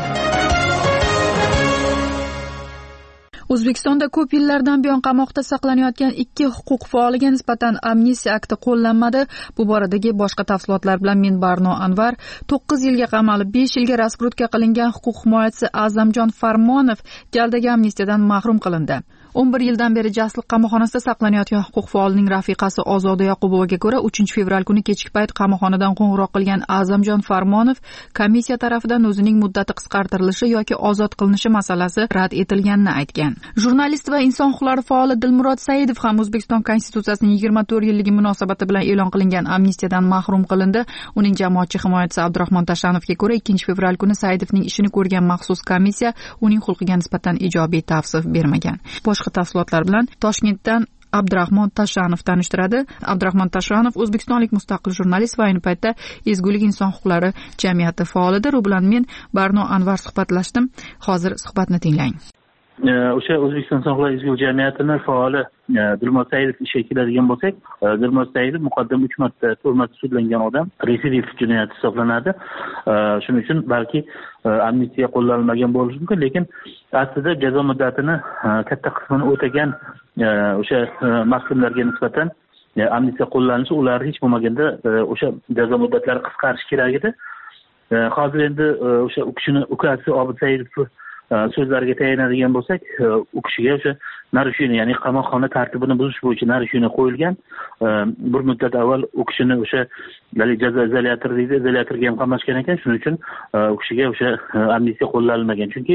O'zbekistonda ko'p yillardan buyon qamoqda saqlanayotgan 2 huquq faoliga nisbatan amnistiya akti qo'llanmadi. Bu boradagi boshqa tafsilotlar bilan men Barno Anvar. 9 yilga qamalib 5 yilga raskrutka qilingan huquq himoyachisi A'zamjon Farmonov jaldagi amnistiyadan mahrum qilindi. 11 yildan beri Jasliq qamoqxonasida saqlanayotgan huquq faolining rafiqasi Ozoda Yoqubovaga ko'ra 3 fevral kuni kechki payt qamoqxonadan qo'ng'iroq qilgan A'zamjon Farmonov komissiya tarafidan o'zining muddati qisqartirilishi yoki ozod qilinishi masalasi rad etilganini aytgan. Jurnalist va inson huquqlari faoli Dilmurod Saidov ham O'zbekiston Konstitutsiyasining 24 yilligi munosabati bilan e'lon qilingan amnistiyadan mahrum qilindi. Uning jamoatchi himoyachisi Abdurahmon Tashanovga ko'ra 2 fevral kuni Saidovning ishini ko'rgan maxsus komissiya uning huquqiga nisbatan ijobiy tavsif bermagan. Boshqa tafsilotlar bilan Toshkentdan Abdurahmon Tashanov tanishtiradi. Abdurahmon Tashanov o'zbekistonlik mustaqil jurnalist va ayni paytda Ezgulik inson huquqlari jamiyati faolidir. U bilan men Barno Anvar suhbatlashdim. Hozir suhbatni tinglang. O'sha O'zbekiston inson huquqlari ezgulik jamiyatini faoli Dilmurod Saidov ishga keladigan bo'lsak, Dilmurod Saidov muqaddam 3 marta turmada sudlangan odam, retsidiv jinoyat hisoblanadi. Shuning uchun balki amnistiya qo'llanilmagan bo'lishi mumkin, lekin aslida jazo muddatini katta qismini o'tagan o'sha mahkumlarga nisbatan amnistiya qo'llanishi, ular hech bo'lmaganda o'sha jazo muddatlari qisqarishi kerak edi. Hozir endi o'sha u kishini ukasi Obid Saidov so'zlariga tayanadigan bo'lsak, u kishiga o'sha narishini, ya'ni qamoqxona tartibini buzish bo'yicha narishini qo'yilgan. Bir muddat avval u kishini o'sha jazo izolyatorga ham qamashgan ekan. Shuning uchun u kishiga o'sha amnistiya qo'llanilmagan. Chunki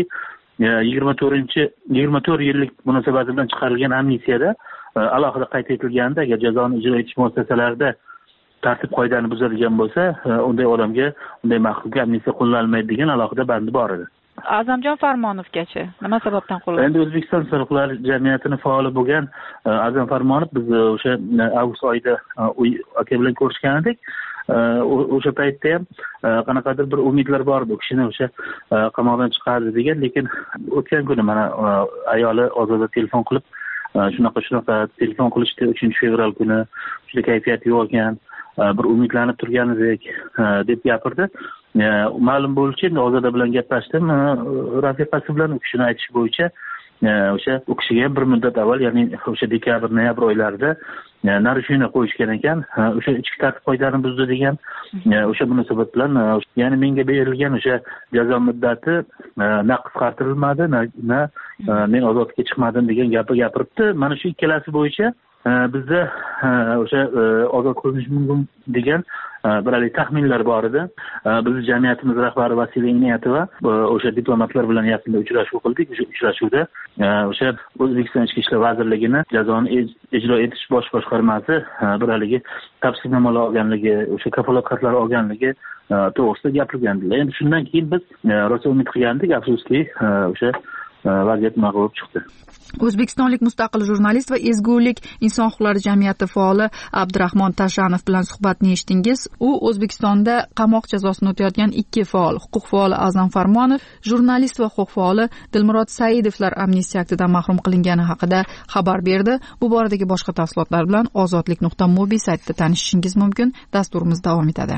24 yillik munosabati bilan chiqarilgan amnistiyada alohida qayd etilganda, agar jazoni ijro etish muassasalarida tartib qoidani buzadigan bo'lsa, unday odamga, unday mahkumga amnistiya qo'llanilmaydi degan alohida bandi bor edi. A'zamjon Farmonovgachi nima sababdan qo'llanildi? Endi O'zbekiston inson huquqlari jamiyatini faoli bo'lgan A'zam Farmonov biz o'sha avgust oyida aka bilan ko'rishgan edik. O'sha paytda ham qanaqadir bir umidlar bor edi, u kishini o'sha qamoqdan chiqardi degan, lekin o'tgan kuni mana ayoli Ozoda telefon qilib shunaqa telefon qilishdi 3 fevral kuni, juda kayfiyati yo'q ekan, bir umidlanib turgan edik deb gapirdi. Ma'lum bo'lishicha, endi Ozoda bilan gaplashdim, rafiqasi bilan u kishini aytish bo'yicha o'sha u kishiga bir muddat avval, ya'ni o'sha dekabr, noyabr oylarida narusheniya qo'yishgan ekan, o'sha ichki tartib qoidalarini buzdi degan o'sha munosabat bilan ya'ni menga berilgan o'sha jazo muddati na qisqartirilmadi, na men ozodlikka chiqmadim degan gapni gapiribdi. Mana shu ikkalasi bo'yicha bizda o'sha ozod qilinish mumkin degan bir taxminlar bor edi. Biz jamiyatimiz rahbari Vasiliy Inayatova o'sha diplomatlar bilan yaqinda uchrashuv qildik. O'sha uchrashuvda o'sha O'zbekiston Ichki ishlar vazirligining jazoni ijro etish bosh boshqarmasi bir tavsiyanomalar olganligi, o'sha kafolat xatlari olganligi to'g'risida gapirgandilar. Endi shundan keyin biz rosa umid qilgandik, afsuski o'sha vaziyat mag'lub chiqdi. O'zbekistonlik mustaqil jurnalist va ezgulik inson huquqlari jamiyati faoli Abdurahmon Tashanov bilan suhbatni eshitdingiz. U O'zbekistonda qamoq jazosini o'tayotgan ikki faol, huquq faoli A'zam Farmonov, jurnalist va huquq faoli Dilmurod Saidovlar amnistiya aktidan mahrum qilingani haqida xabar berdi. Bu boradagi boshqa tafsilotlar bilan ozodlik.mobi saytida tanishishingiz mumkin. Dasturimiz davom etadi.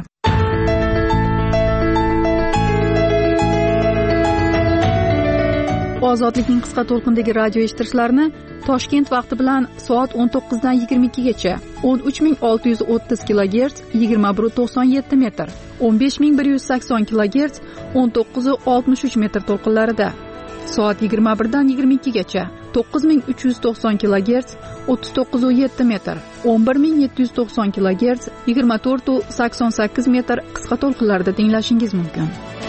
Ozodlikning qisqa to'lqindagi radio eshittirishlarni Toshkent vaqti bilan soat 19 dan 22 gacha 13630 kHz 2197 metr, 15180 kHz 1963 metr to'lqinlarida, soat 21 dan 22 gacha 9390 kHz 3907 metr, 11790 kHz 2488 metr qisqa to'lqinlarida tinglashingiz mumkin.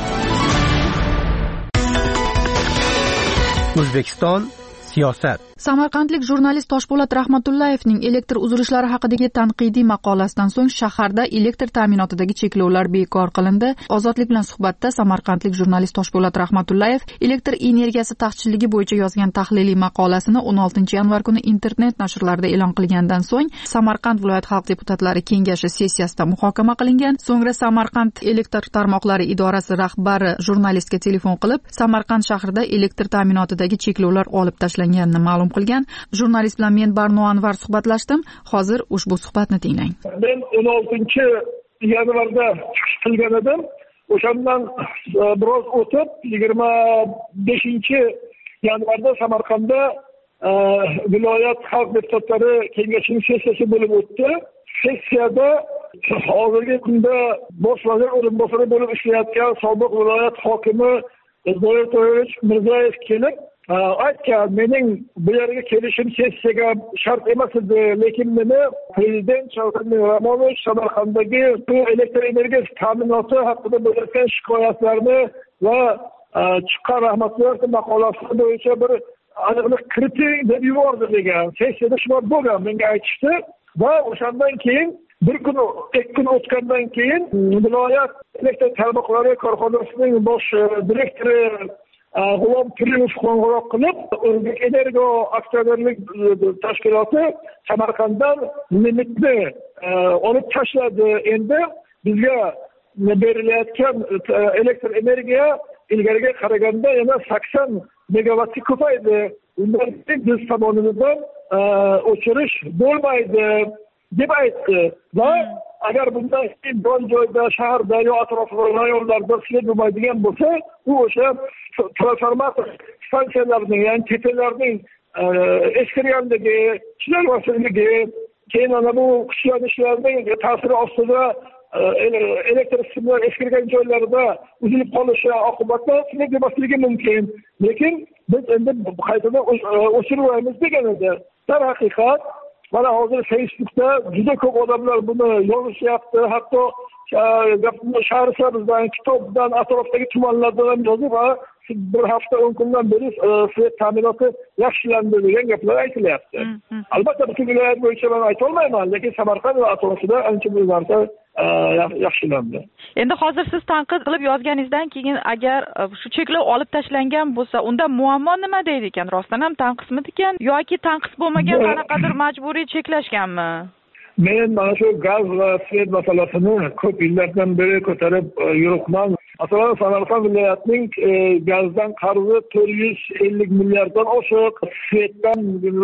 O'zbekiston siyosat. Samarqandlik jurnalist Toshpo'lat Rahmatullayevning elektr uzilishlari haqidagi tanqidiy maqolasidan so'ng shaharda elektr ta'minotidagi cheklovlar bekor qilindi. Ozodlik bilan suhbatda samarqandlik jurnalist Toshpo'lat Rahmatullayev elektr energiyasi taqchilligi bo'yicha yozgan tahliliy maqolasini 16 yanvar kuni internet nashrlarida e'lon qilgandan so'ng Samarqand viloyat xalq deputatlari kengashi sessiyasida muhokama qilingan. So'ngra Samarqand elektr tarmoqlari idorasi rahbari jurnalistga telefon qilib, Samarqand shahrida elektr ta'minotidagi cheklovlar olib tashlanganini ma'lum qilgan. Jurnalist bilan men Barno Anvar suhbatlashdim. Hozir ushbu suhbatni tinglang. Men 16 yanvarda chiqish qilgan edim. O'shandan biroz o'tib 25 yanvarda Samarqandda viloyat xalq deputatlari kengashining sessiyasi bo'lib o'tdi. Sessiyada hozirgi kunda bosh vazir o'rinbosari bo'lib ishlayotgan sobiq viloyat hokimi Zoir To'yevich Mirzayev kelib aytgan, mening bu yerga kelishim sessiyaga shart emas edi, lekin meni prezident Shavkat Miromonovich Samarqanddagi elektr energiyasi ta'minoti haqida bo'layotgan shikoyatlarni va chiqqan Rahmatullayevning maqolasi bo'yicha bir aniqlik kiriting deb yubordi degan. Sessiyada shu bo'lgan, menga aytishdi va o'shandan keyin bir kun, ikki kun o'tgandan keyin viloyat elektr tarmoqlari korxonasining bosh direktori G'ulom Pirimov qo'ng'iroq qilib, O'zbek Energo aksionerlik tashkiloti Samarqanddan limitni olib tashladi. Endi bizga berilayotgan elektr energiya ilgariga qaraganda yana 80 megavatga ko'paydi. Undan biz tomonidan o'chirish bo'lmaydi deb aytdi va agar bundan biron joyda, shaharda yo atrofidagi rayonlarda ishlar bo'lmaydigan bo'lsa, u o'sha transformator stansiyalarning, ya'ni tepalarning eskirganligi, ishlayolmasligi, keyin ana bu kuchlanishlarning ta'siri ostida elektr simlar eskirgan joylarda uzilib qolishi oqibatida sinib demasligi mumkin. Lekin biz endi qaytadan o'chirmaymiz degan edi. Darhaqiqat mana hozir Facebookda juda ko'p odamlar buni yozishyapti. Hatto Shahrisabzdan, Kitobdan, atrofdagi tumanlardan ham yozib va bir hafta 10 kundan beri svet ta'minoti yaxshilandi degan gaplar aytilyapti. Albatta butun viloyat bo'yicha men ayta olmayman, lekin Samarqand va atrofida ancha bir narsa yaxshilandi. Endi hozir siz tanqid qilib yozganingizdan keyin agar shu cheklov olib tashlangan bo'lsa, unda muammo nima deydi ekan? Rostdan ham tanqismidi ekan yoki tanqis bo'lmagan qanaqadir majburiy cheklashganmi? Men mana shu gaz va svet masalasini ko'p yillardan beri ko'tarib yuribman. Masalan, Samarqand viloyatining gazdan qarzi 450 milliarddan oshiq, svetdan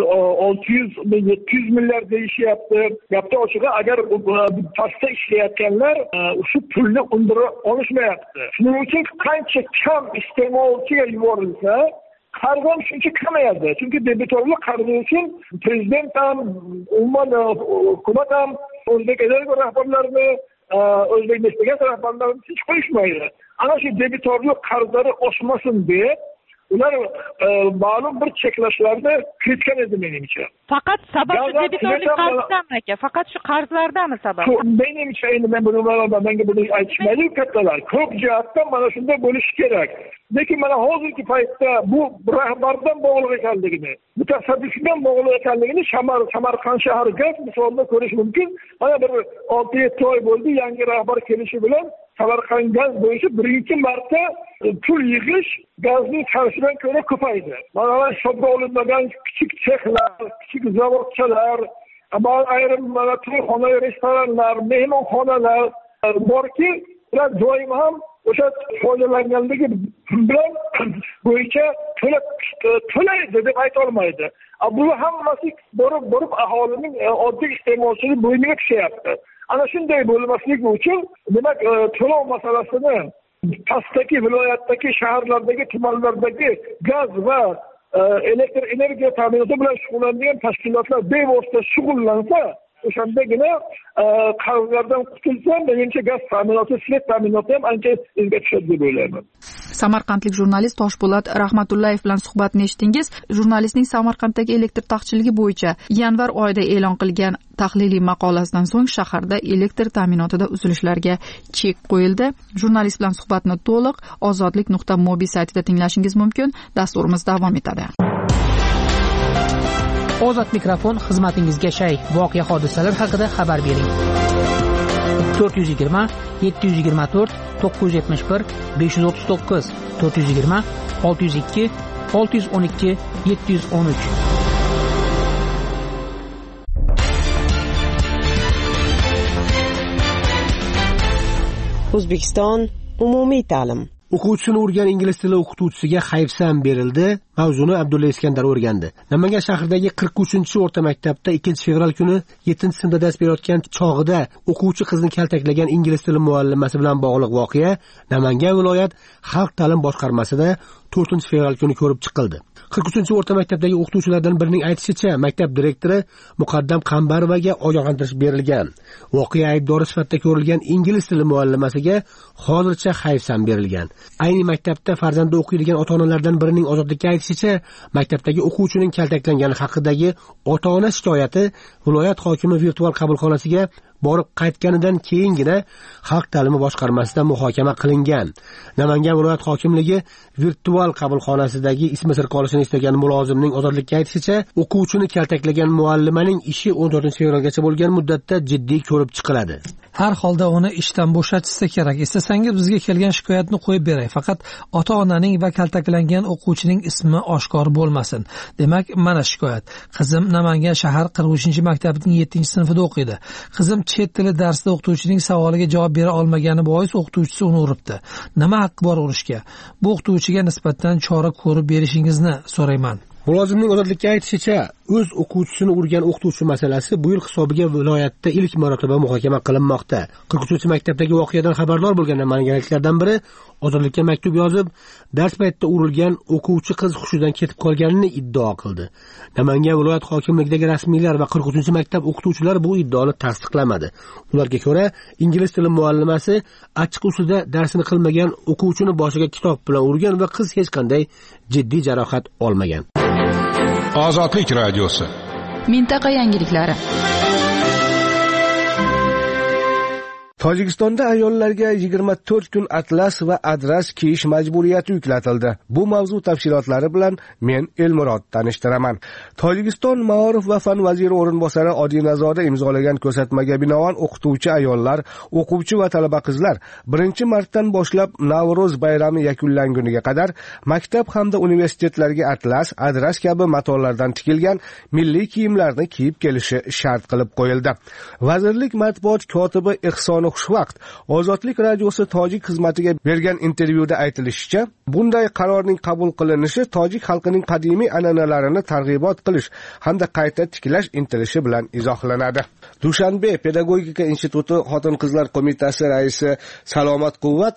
600-700 milliard deyishyapti. Gapda ochig'i, agar pastda ishlayotganlar shu pulni undira olishmayapti. Shuning uchun qancha kam iste'molchiga yuborilsa, qarz ham shuncha kamayadi. Chunki debitorlik qarzi uchun prezident ham, umuman hukumat ham O'zbek Energo rahbarlarini, O'zbek Neft rahbarlarini hech qo'yishmaydi. Ana shu debitorlik qarzlari oshmasin deb ular ma'lum bir cheklashlarni kiritgan edi menimcha. Faqat sabab shu debitorlik qarzidami aka? Faqat shu qarzlardami sabab? Menimcha endi men buni menga buni aytishmaydi kattalar. Ko'p jihatdan mana shunday bo'lishi kerak. Lekin mana hozirgi paytda bu rahbardan bog'liq ekanligini, mutasaddisdan bog'liq ekanligini Samarqand shahar gaz misolida ko'rish mumkin. Mana bir 6-7 oy bo'ldi yangi rahbar kelishi bilan Samarqand gaz bo'yicha birinchi marta pul yig'ish gazning tarishidan ko'ra ko'paydi. Mana hisobga olinmagan kichik sexlar, kichik zavodchalar, ayrim mana to'yxona, restoranlar, mehmonxonalar borki, ular doim ham o'sha foydalanganligi bilan bo'yicha to'laydi deb ayta olmaydi. Bu hammasi borib aholining oddiy iste'molchining bo'yniga tushyapti. Ana shunday bo'lmasligi uchun demak to'lov masalasini pastdagi viloyatdagi shaharlardagi tumanlardagi gaz va elektr energiya ta'minoti bilan shug'ullanadigan tashkilotlar bevosita shug'ullansa, o'shandagina qarzlardan qutulsa, menimcha gaz ta'minoti, svet ta'minoti ham ancha izga tushadi deb o'ylayman. Samarqandlik jurnalist Toshpo'lat Rahmatullayev bilan suhbatni eshitdingiz. Jurnalistning Samarqanddagi elektr taqchilligi bo'yicha yanvar oyida e'lon qilgan tahliliy maqolasidan so'ng shaharda elektr ta'minotida uzilishlarga chek qo'yildi. Jurnalist bilan suhbatni to'liq ozodlik.mobi saytida tinglashingiz mumkin. Dasturimiz davom etadi. Ozod mikrofon xizmatingizga shay. Voqea hodisalar haqida xabar bering. 420 724 971 539 420 602 612 713. O'zbekiston umumiy ta'lim. O'quvchisini urgan ingliz tili o'qituvchisiga hayfsan berildi. Mavzuni Abdulla Iskandar o'rgandi. Namangan shahridagi 43-o'rta maktabda 2-fevral kuni 7-sinfda dars berayotgan chog'ida o'quvchi qizni kaltaklagan ingliz tili muallimasi bilan bog'liq voqea Namangan viloyat xalq ta'lim boshqarmasida 4-fevral kuni ko'rib chiqildi. 43-o'rta maktabdagi o'qituvchilardan birining aytishicha, maktab direktori Muqaddam Qambarovaga ogohlantirish berilgan. Voqea aybdori sifatida ko'rilgan ingliz tili muallimasiga hozircha hayfsan berilgan. Ayni maktabda farzandi o'qiydigan ota-onalardan birining ozodlikka aytishicha, maktabdagi o'quvchining kaltaklangani haqidagi ota-ona shikoyati viloyat hokimi virtual qabulxonasiga borib qaytganidan keyingina xalq ta'limi boshqarmasida muhokama qilingan. Namangan viloyat hokimligi virtual qabulxonasidagi ismi sir qolishini istagan mulozimning ozodlikka aytishicha, o'quvchini kaltaklagan muallimaning ishi 14-fevralgacha bo'lgan muddatda jiddiy ko'rib chiqiladi. Har holda uni ishdan bo'shatishsa kerak. Istasangiz bizga kelgan shikoyatni qo'yib beray. Faqat ota-onaning va kaltaklangan o'quvchining ismi oshkor bo'lmasin. Demak, mana shikoyat. Qizim Namangan shahar 43-maktabining 7-sinfida o'qiydi. Qizim chet tili darsida o'qituvchining savoliga javob bera olmagani bois o'qituvchisi uni uribdi. Nima haqqi bor urishga? Bu o'qituvchiga nisbatan chora ko'rib berishingizni so'rayman. Mulozimning ozodlikka aytishicha, o'z o'quvchisini urgan o'qituvchi masalasi bu yil hisobiga viloyatda ilk marotaba muhokama qilinmoqda. 43-maktabdagi voqeadan xabardor bo'lgan namanganliklardan biri ozodlikka maktub yozib, dars paytida urilgan o'quvchi qiz hushidan ketib qolganini iddao qildi. Namangan viloyat hokimligidagi rasmiylar va 43-maktab o'qituvchilari bu iddaoni tasdiqlamadi. Ularga ko'ra, ingliz tili muallimasi achchiq usulda darsini qilmagan o'quvchini boshiga kitob bilan urgan va qiz hech qanday jiddiy jarohat olmagan. Ozodlik radiosi. Mintaqa yangiliklari. Tojikistonda ayollarga 24 kun atlas va adras kiyish majburiyati yuklatildi. Bu mavzu tafsilotlari bilan men Elmurod tanishtiraman. Tojikiston Ma'orif va fan vaziri o'rinbosari Odinazoda imzolagan ko'rsatmaga binoan o'qituvchi ayollar, o'quvchi va talaba qizlar 1-martdan boshlab Navro'z bayrami yakunlanguniga qadar maktab hamda universitetlarga atlas, adras kabi matolardan tikilgan milliy kiyimlarni kiyib kelishi shart qilib qo'yildi. Vazirlik matbuot kotibi Ihson Xushvaqt Ozodlik radiosi tojik xizmatiga bergan intervyuda aytilishicha, bunday qarorning qabul qilinishi tojik xalqining qadimiy an'analarini targ'ibot qilish hamda qayta tiklash intilishi bilan izohlanadi. Dushanbe pedagogika instituti xotin-qizlar qo'mitasi raisi Salomat Quvvatova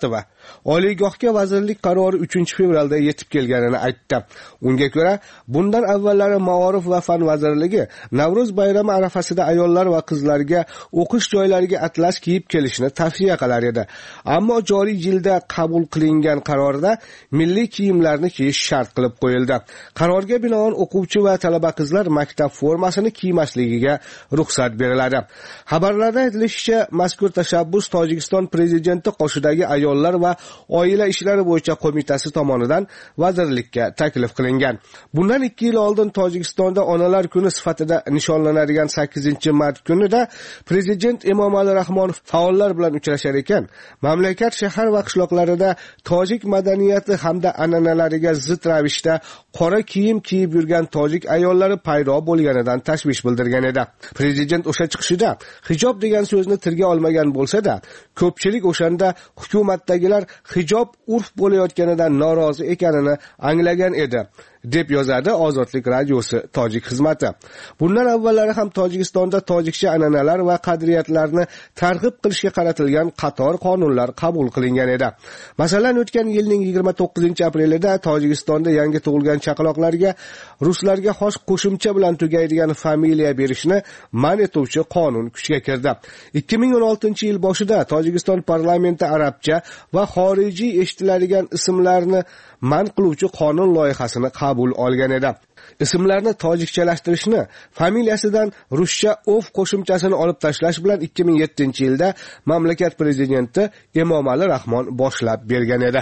Oliygohga vazirlik qarori 3-fevralda yetib kelganini aytdi. Unga ko'ra, bundan avvallari Ma'orif va fan vazirligi Navro'z bayrami arafasida ayollar va qizlarga o'qish joylariga atlas kiyib kelishni tavsiya qilar edi. Ammo joriy yilda qabul qilingan qarorda milliy kiyimlarni kiyish shart qilib qo'yildi. Qarorga binoan o'quvchi va talaba qizlar maktab formasini kiymasligiga ruxsat beriladi. Xabarlarda aytilishicha, mazkur tashabbus Tojikiston prezidenti qoshidagi ayollar va oila ishlari bo'yicha qo'mitasi tomonidan vazirlikka taklif qilingan. Bundan 2 yil oldin Tojikistonda onalar kuni sifatida nishonlanadigan 8-mart kunida prezident Emomali Rahmonov faollar bilan uchrashar ekan, mamlakat shahar va qishloqlarida tojik madaniyati hamda an'analariga zid ravishda qora kiyim kiyib yurgan tojik ayollari paydo bo'lganidan tashvish bildirgan edi. Prezident o'sha chiqishida hijob degan so'zni tilga olmagan bo'lsa-da, ko'pchilik o'shanda hukumatdagilar hijob urf bo'layotganidan norozi ekanini anglagan edi, deb yozadi Ozodlik radiosi tojik xizmati. Bundan avvallari ham Tojikistonda tojikcha an'analar va qadriyatlarni targ'ib qilishga qaratilgan qator qonunlar qabul qilingan edi. Masalan, o'tgan yilning 29-aprelida Tojikistonda yangi tug'ilgan chaqaloqlarga ruslarga xos qo'shimcha bilan tugaydigan familiya berishni man etuvchi qonun kuchga kirdi. 2016-yil boshida Tojikiston parlamenti arabcha va xorijiy eshitiladigan ismlarni man qiluvchi qonun loyihasini qabul olgan edi. Ismlarni tojikchalashtirishni, familiyasidan ruscha ov qo'shimchasini olib tashlash bilan 2007-yilda mamlakat prezidenti Emomali Rahmon boshlab bergan edi.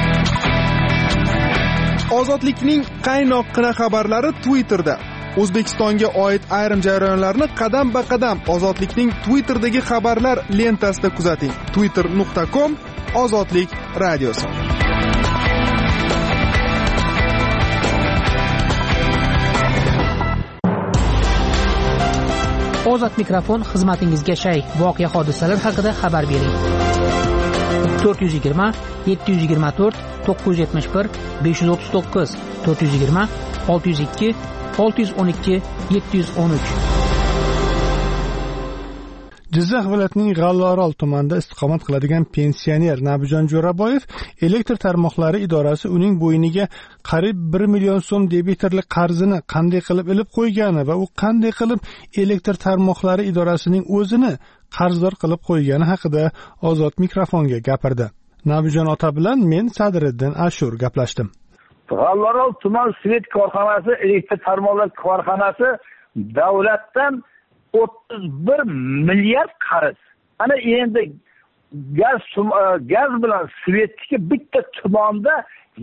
Ozodlikning qaynoqqina xabarlari Twitterda. O'zbekistonga oid ayrim jarayonlarni qadam-ba-qadam Ozodlikning Twitterdagi xabarlar lentasida kuzating. twitter.com/ozodlik radiosi. Ozod mikrofon xizmatingizga shay. Voqea hodisalar haqida xabar bering. 420 724 971 539 420 602 612 713. Jizzax viloyatining G'allorol tumanida istiqomat qiladigan pensioner Nabijon Jo'raboyev elektr tarmoqlari idorasi uning bo'yniga qariyb 1 million so'm debitorlik qarzini qanday qilib ilib qo'ygani va u qanday qilib elektr tarmoqlari idorasining o'zini qarzdor qilib qo'ygani haqida Ozod mikrofonga gapirdi. Nabijon ota bilan men Sadriddin Ashur gaplashdim. G'allorol tuman svet korxonasi elektr tarmoqlar korxonasi davlatdan 31 milliard qarz. Ana endi gaz bilan svetga bitta tumanda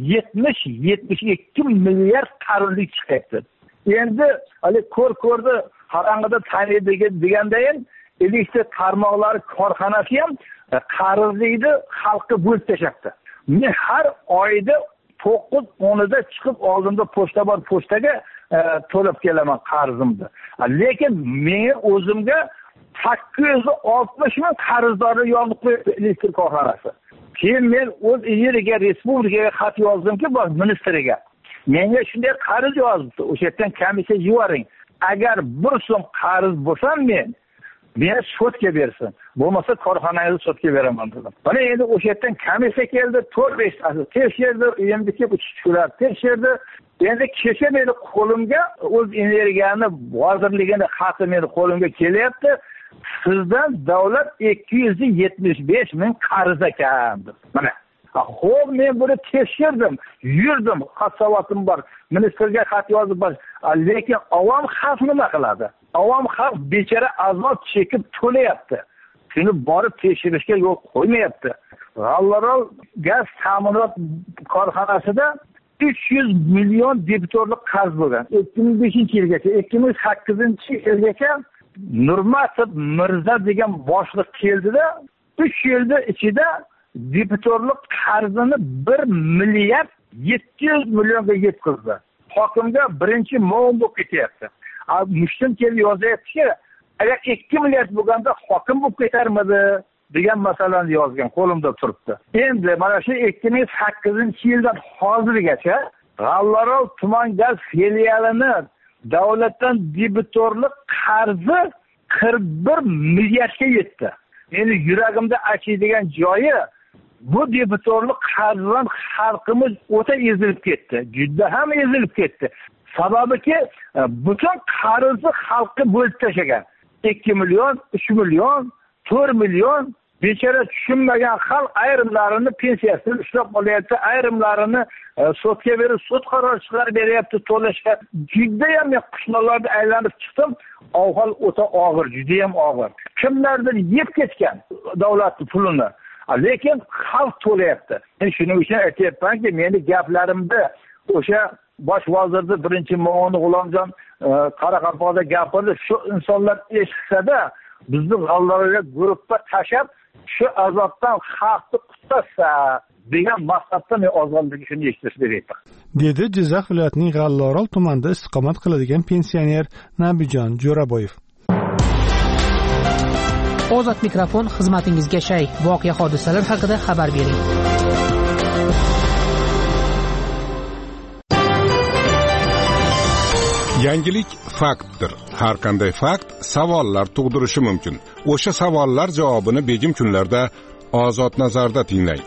70-72 milliard qarzlik chiqyapti. Endi hali ko'rdi qarang'ida taniydi degandayin elektr tarmoqlari korxonasi ham qarzlikni xalqqa bo'lib tashlabdi. Men har oyda 9-10da chiqib oldimda pochtaga to'lab kelaman qarzimni. Lekin men o'zimga 860 ming qarzdorni yozib qo'ydi elektr korxonasi. Keyin men o'z yeriga respublikaga xat yozdimki, bosh ministriga. Menga shunday qarz yozibdi. O'sha yerdan komissiya yuboring. Agar 1 so'm qarz bo'lsa meni sotga bersin. Bo'lmasa korxonangizni sotga beraman dedim. Mana endi o'sha yerdan komissiya keldi, 4-5 tasi tekshirdi, endi kelib uchish tekshirdi. Endi kecha meni qo'limga o'z energiyani vazirligini xati meni qo'limga kelyapti. Sizdan davlat 275 ming qarz ekan. Mana. Xo'p, men buni tekshirdim, yurdim, xat-savotim bor. Ministerga xat yozib bor. Lekin avom xalq nima qiladi? Avom xalq bechara azob chekib to'layapti. Shuni borib tekshirishga yo'l qo'ymayapti. G'allorol gaz ta'minot korxonasida 300 million debitorlik qarz bo'lgan. 2005-yilgacha, 2008-yilgacha Nurmatov Mirza degan boshliq keldida 3 yilda ichida debitorlik qarzini 1 milliard 700 millionga yetkazdi. Hokimga birinchi muammo bo'lib ketyapti. Mushtim kelib yozyapti-ki, agar 2 milliard bo'lganda hokim bo'lib ketarmidi degan masalani yozgan, qo'limda turibdi. Endi mana shu 2008-yildan hozirgacha G'allorol tuman gaz filialini davlatdan debitorlik qarzi 41 milliardga yetdi. Endi yuragimda achiydigan joyi bu debitorlik qarzidan xalqimiz o'ta ezilib ketdi. Juda ham ezilib ketdi. Sababiki butun qarzni xalqqa bo'lib tashlagan. 2 million, 3 million, 4 million bechara tushunmagan xalq ayrimlarini pensiyasini ushlab qolyapti, ayrimlarini sudga berib sud qarori chiqarib beryapti to'lashga. Juda ham qishloqlarda aylanib chiqdim, ahvol o'ta og'ir, juda ham og'ir. Kimlardir yeb ketgan davlatning pulini, lekin xalq to'layapti. Shuning uchun aytyapmanki, meni gaplarimda o'sha bosh vazirni birinchi muavini G'ulomjon Qaraqalpoqda gapirdi, shu insonlar eshitsa-da bizni g'allarga guruhga tashab shu azobdan xalqni qutqazsa degan maqsadda men ozg'inlik shuni eshitish beryapman, dedi Jizzax viloyatining G'allaorol tumanida istiqomat qiladigan pensioner Nabijon Jo'raboyev. Ozod mikrofon xizmatingizga shay. Voqea hodisalar haqida xabar bering. Yangilik faktdir. Har qanday fakt savollar tug'dirishi mumkin. O'sha savollar javobini begim kunlarda Ozod nazarda tinglang.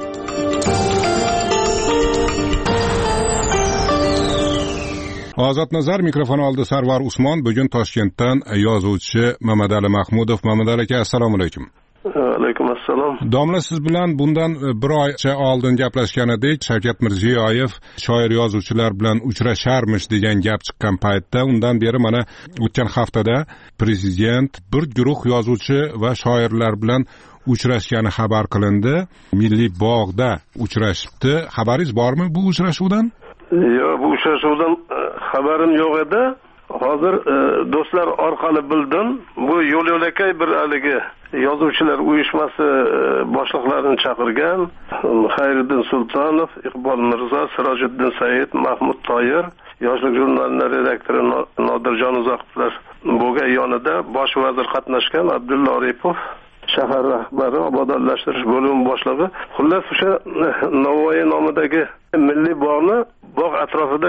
Ozod nazar mikrofon oldi Sarvar Usmon. Bugun Toshkentdan yozuvchi Mamadali Mahmudov. Mamadali aka, assalomu alaykum. Alaykum assalom. Domla, siz bilan bundan bir oycha oldin gaplashgan edik. Shavkat Mirziyoyev shoir yozuvchilar bilan uchrasharmish degan gap chiqqan paytda, undan beri mana o'tgan haftada prezident bir guruh yozuvchi va shoirlar bilan uchrashgani xabar qilindi. Milliy bog'da uchrashibdi. Xabaringiz bormi bu uchrashuvdan? Yo'q, bu uchrashuvdan xabarim yo'q edi. Hozir do'stlar orqali bildim. Bu yo'l-yo'lakay bir haligi yozuvchilar uyushmasi boshliqlarini chaqirgan. Xayriddin Sultonov, Iqbol Mirzo, Sirojiddin Said, Mahmud Toyir, Yoshlik jurnalining redaktori Nodirjon Uzoqovlar bo'lgan, yonida bosh vazir qatnashgan, Abdulla Oripov shahar rahbari, obodonlashtirish bo'limi boshlig'i. Xullas o'sha Navoiy nomidagi milliy bog'ni, bog' atrofida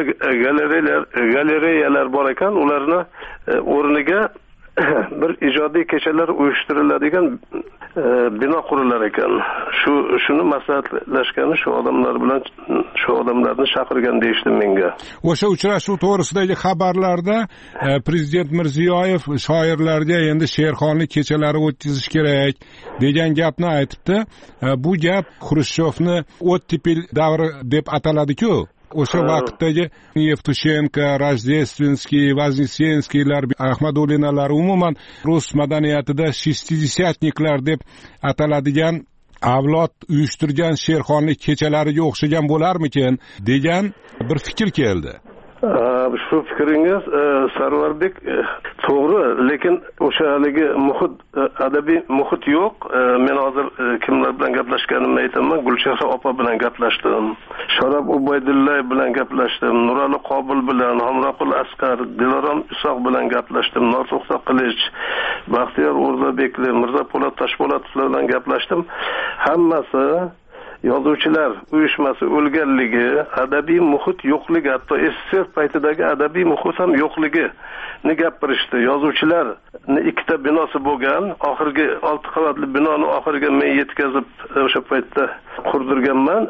galereyalar bor ekan, ularni o'rniga bir ijodiy kechalar uyushtiriladigan bino qurilar ekan. Shuni maslahatlashgani shu odamlar bilan shu odamlarni chaqirgan deyishdi menga. O'sha uchrashuv to'g'risidagi xabarlarda prezident Mirziyoyev shoirlarga endi Sherxonlik kechalari o'tkazish kerak degan gapni aytibdi. Bu gap Xrushchevni ottepel davri deb ataladi-ku. O'sha vaqtdagi Yevtushenko, Rojdeственskiy, Vaznesyenskiylar, Ahmadulinalar, umuman rus madaniyatida shestisiyatniklar deb ataladigan avlod uyushtirgan Sherxonlik kechalariga o'xshagan bo'larmikin degan bir fikr keldi. Shu fikringiz Sarvarbek to'g'ri, lekin o'sha haligi muhit, adabiy muhit yo'q. Men hozir kimlar bilan gaplashganimni aytaman. Gulchehra opa bilan gaplashdim, Sharob Ubaydullayev bilan gaplashdim, Nurali Qobil bilan, Hamroqul Asqar, Dilorom Isoq bilan gaplashdim, Norto'xta Qilich, Baxtiyor O'rzabekli, Mirzo Po'lat Toshpo'latovlar bilan gaplashdim. Hammasi yozuvchilar uyushmasi o'lganligi, adabiy muhit yo'qligi, hatto SSR paytidagi adabiy muhit ham yo'qligini gapirishdi. Yozuvchilarni ikkita binosi bo'lgan, oxirgi 6 qavatli binoni oxiriga men yetkazib o'sha paytda qurdirganman,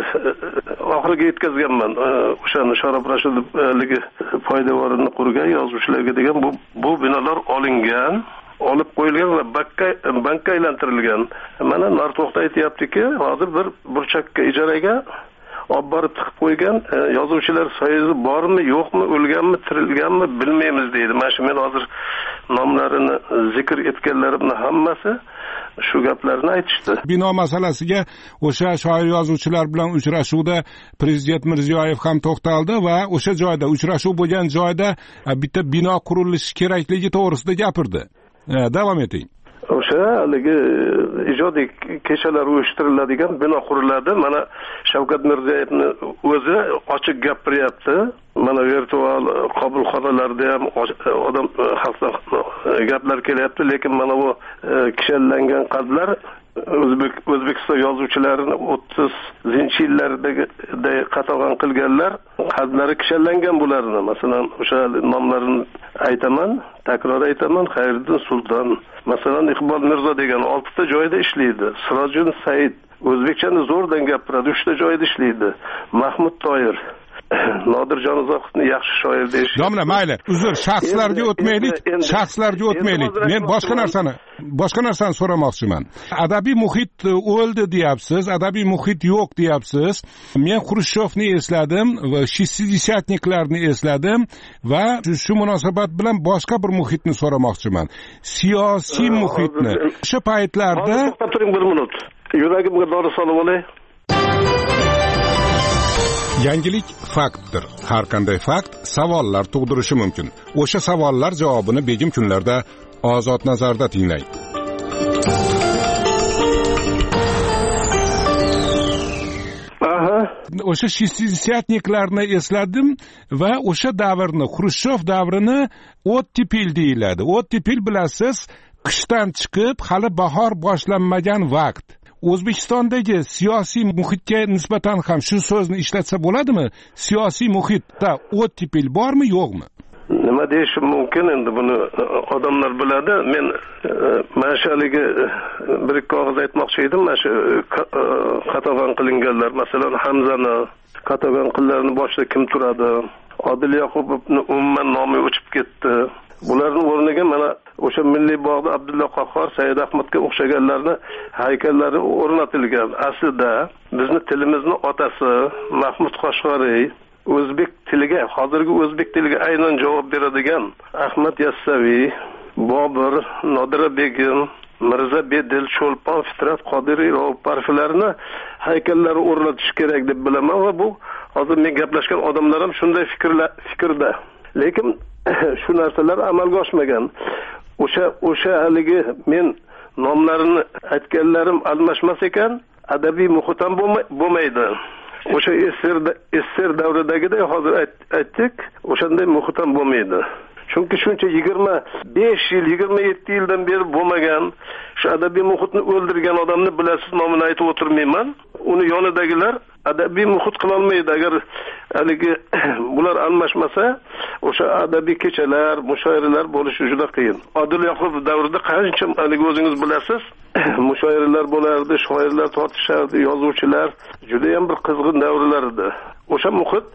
oxiriga yetkazganman. O'shani Sharob Rashidovligi poydevorini qurgan yozuvchilarga degan bu binolar olingan, olib qo'yilgan va bankka aylantirilgan. Mana Narto'xta aytayaptiki, hozir bir burchakka ijaraga olib borib tiqib qo'ygan. Yozuvchilar so'zi bormi, yo'qmi, o'lganmi, tirilganmi bilmaymiz deydi. Mana shu men hozir nomlarini zikr etganlarimning hammasi shu gaplarni aytishdi. Bino masalasiga o'sha shoir yozuvchilar bilan uchrashuvda prezident Mirziyoyev ham to'xtaldi va o'sha joyda, uchrashuv bo'lgan joyda bitta bino qurilishi kerakligi to'g'risida gapirdi. Davom eting. O'sha haligi ijodiy kechalar uyushtiriladigan bino quriladi. Mana Shavkat Mirziyoyevni o'zi ochiq gapiryapti. Mana virtual qabulxonalarda ham odam xalqdan gaplar kelyapti, lekin mana bu kishanlangan qalblar O'zbekiston yozuvchilarining 30 yillardagi qatag'on qilganlar qalblari kishanlangan bularni. Masalan, o'sha nomlarini aytaman, takror aytaman. Xayriddin Sulton, masalan, Iqbol Mirzo degan 6 ta joyda ishlaydi. Sirojiddin Said o'zbekchani zo'rdan gapiradi, 3 ta joyda ishlaydi. Mahmud Toyir, Nodirjon Uzoqovni yaxshi shoir deyish. Domla, mayli, uzr, shaxslarga o'tmaylik. Men boshqa narsani so'ramoqchiman. Adabiy muhit o'ldi deyapsiz, adabiy muhit yo'q deyapsiz. Men Xrushchevni esladim va shishideshatniklarni esladim va shu munosabat bilan boshqa bir muhitni so'ramoqchiman. Siyosiy muhitni. O'sha paytlarda to'xtab turing bir minut. Yuragimga dori solib olay. Yangilik faktdir. Har qanday fakt savollar tug'dirishi mumkin. O'sha savollar javobini begim kunlarda Ozod nazarda tinglang. O'sha shishideshatniklarni esladim va o'sha davrni, Xrushchev davrini ottepil deyiladi. Ottepil bilasiz, qishdan chiqib hali bahor boshlanmagan vaqt. O'zbekistondagi siyosiy muhitga nisbatan ham shu so'zni ishlatsa bo'ladimi? Siyosiy muhitda ottepil bormi, yo'qmi? Nima deyishim mumkin endi buni odamlar biladi. Men mana shaligi bir ikki og'iz aytmoqchi edim. Mana shu qatag'on qilinganlar, masalan, Hamzani qatag'on qillarni boshida kim turadi? Odil Yoqubovni umuman nomi o'chib ketdi. Bularning o'rniga mana o'sha Milliy bog'da Abdulla Qahhor, Said Ahmadga o'xshaganlarni haykallari o'rnatilgan. Aslida bizni tilimizni otasi Mahmud Qoshg'oriy o'zbek tiliga, hozirgi o'zbek tiliga aynan javob beradigan Ahmad Yassaviy, Bobur, Nodira Begim, Mirza Bedil, Cho'lpon, Fitrat Qodiriy parfilarini haykallari o'rnatish kerak deb bilaman va bu hozir men gaplashgan odamlar ham shunday fikrda. Lekin shu narsalar amalga oshmagan. O'sha haligi men nomlarini aytganlarim almashmas ekan, adabiy muhit ham bo'lmaydi. O'sha SSR davridagiday hozir aytdik, o'shanday muhit ham bo'lmaydi. Chunki shuncha 25 yil, 27 yildan beri bo'lmagan shu adabiy muhitni o'ldirgan odamni bilasiz, nomini aytib o'tirmayman. Uni yonidagilar adabiy muhit qila olmaydi. Agar haligi bular almashmasa, o'sha adabiy kechalar, mushoiralar bo'lishi juda qiyin. Odil Yoqubov davrida qancha haligi o'zingiz bilasiz, mushoiralar bo'lardi, shoirlar tortishardi, yozuvchilar, juda ham bir qizg'in davrlar edi. O'sha muhit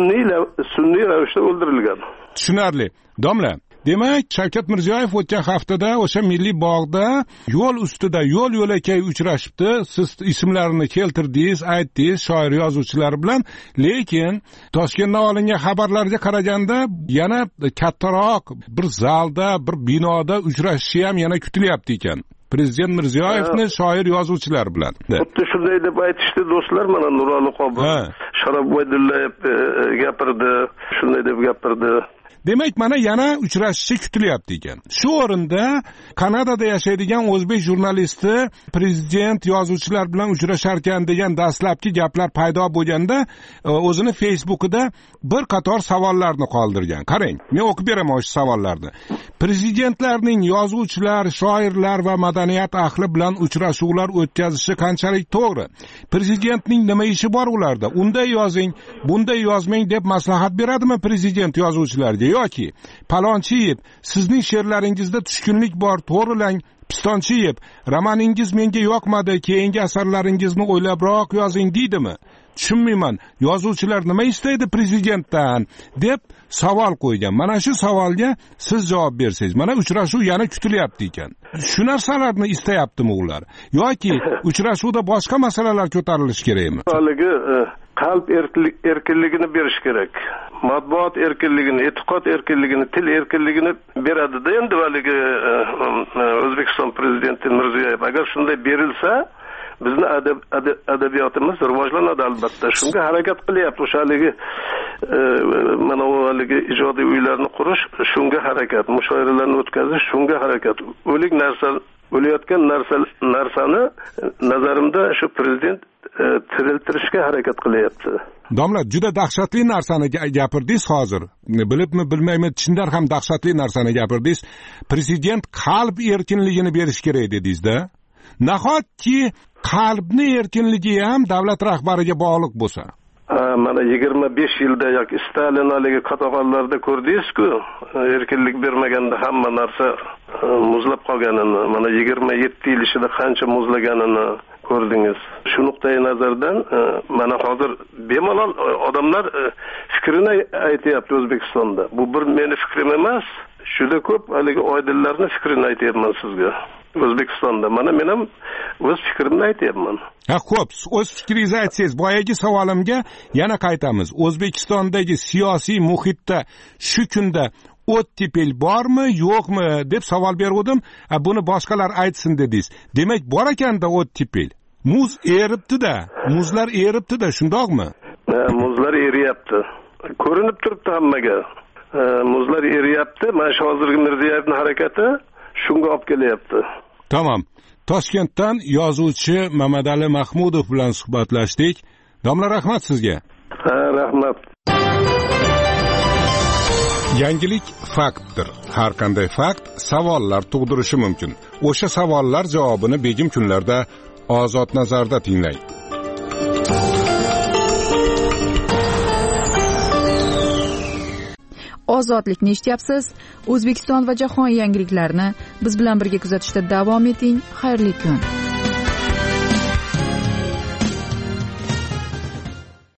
sunniy ravishda o'ldirilgan. Tushunarli. Domla, demak, Shavkat Mirziyoyev o'tgan haftada o'sha Milliy bog'da yo'l ustida, yo'l-yo'lakay uchrashibdi. Siz ismlarini keltirdingiz, aytdingiz, shoir yozuvchilar bilan, lekin Toshkentdan olingan xabarlarga qaraganda yana kattaroq bir zalda, bir binoda uchrashishi ham yana kutilyapti ekan. Prezident Mirziyoyevni shoir yozuvchilar bilan. Xuddi shunday deb aytishdi do'stlar, mana Nurali Qobil, Sharof Boydullayev gapirdi, shunday deb gapirdi. Demak, mana yana uchrashishi kutilyapti ekan. Shu o'rinda Kanadada yashaydigan o'zbek jurnalisti prezident yozuvchilar bilan uchrashar ekan degan dastlabki gaplar paydo bo'lganda o'zini Facebook'ida bir qator savollarni qoldirgan. Qarang, men o'qib beraman o'sha savollarni. Prezidentlarning yozuvchilar, shoirlar va madaniyat ahli bilan uchrashuvlar o'tkazishi qanchalik to'g'ri? Prezidentning nima ishi bor ularda? Unday yozing, bunday yozmang deb maslahat beradimi prezident yozuvchilarga? Yoki Palonchiyev, sizning she'rlaringizda tushkunlik bor, to'g'rilang. Pistonchiyev, romaningiz menga yoqmadi, keyingi asarlaringizni o'ylabroq yozing deydimi? Tushunmayman. Yozuvchilar nima istaydi prezidentdan deb savol qo'ygan. Mana shu savolga siz javob bersangiz. Mana uchrashuv yana kutilyapti ekan. Shu narsalarni istayaptimi ular? Yoki uchrashuvda boshqa masalalar ko'tarilishi kerakmi? Haligi qalb erkinligini berish kerak. Matbuot erkinligini, e'tiqod erkinligini, til erkinligini beradi-da endi haligi O'zbekiston prezidenti Mirziyoyev. Agar shunday berilsa, bizni adabiyotimiz rivojlanadi albatta. Shunga harakat qilyapti. O'sha haligi mana u haligi ijodiy uylarni qurish, shunga harakat, mushoiralarni o'tkazish, shunga harakat. O'layotgan narsani nazarimda shu prezident tiriltirishga harakat qilyapti. Domla, juda dahshatli narsani gapirdingiz hozir. Bilibmi, bilmaymi, chindan ham dahshatli narsani gapirdingiz. Prezident qalb erkinligini berish kerak dedingiz-da. Nahotki qalbni erkinligi ham davlat rahbariga bog'liq bo'lsa? mana 25 yilda yoki Stalin haligi qatag'onlarda ko'rdingiz-ku, erkinlik bermaganda hamma narsa muzlab qolganini, mana 27 yil ichida qancha muzlaganini ko'rdingiz. Shu nuqtai nazardan mana hozir bemalol odamlar fikrini aytayapti O'zbekistonda. Bu bir meni fikrim emas, juda ko'p haligi oydinlarning fikrini aytayapman sizga. O'zbekistonda mana men ham o'z fikrimni aytayapman. Xo'p, o'z fikringizni aytsangiz, boyagi savolimga yana qaytamiz. O'zbekistondagi siyosiy muhitda shu kunda ottepel bormi, yo'qmi deb savol bergandim. Buni boshqalar aytsin dedingiz. Demak, bor ekanda ottepel. Muz eribdi-da, muzlar eribdi-da, shundoqmi? Muzlar eriyapti. Ko'rinib turibdi hammaga. Muzlar eriyapti. Mana shu hozirgi Mirzayevning harakati shunga olib kelyapti. Tamam. Toshkentdan yozuvchi Mamadali Mahmudov bilan suhbatlashdik. Domla, rahmat sizga. Rahmat. Yangilik faktdir. Har qanday fakt savollar tug'dirishi mumkin. O'sha savollar javobini begim kunlarda Ozod nazarda tinglang. Ozodlikni eshityapsiz. O'zbekiston va jahon yangiliklarini biz bilan birga kuzatishda davom eting. Xayrli kun.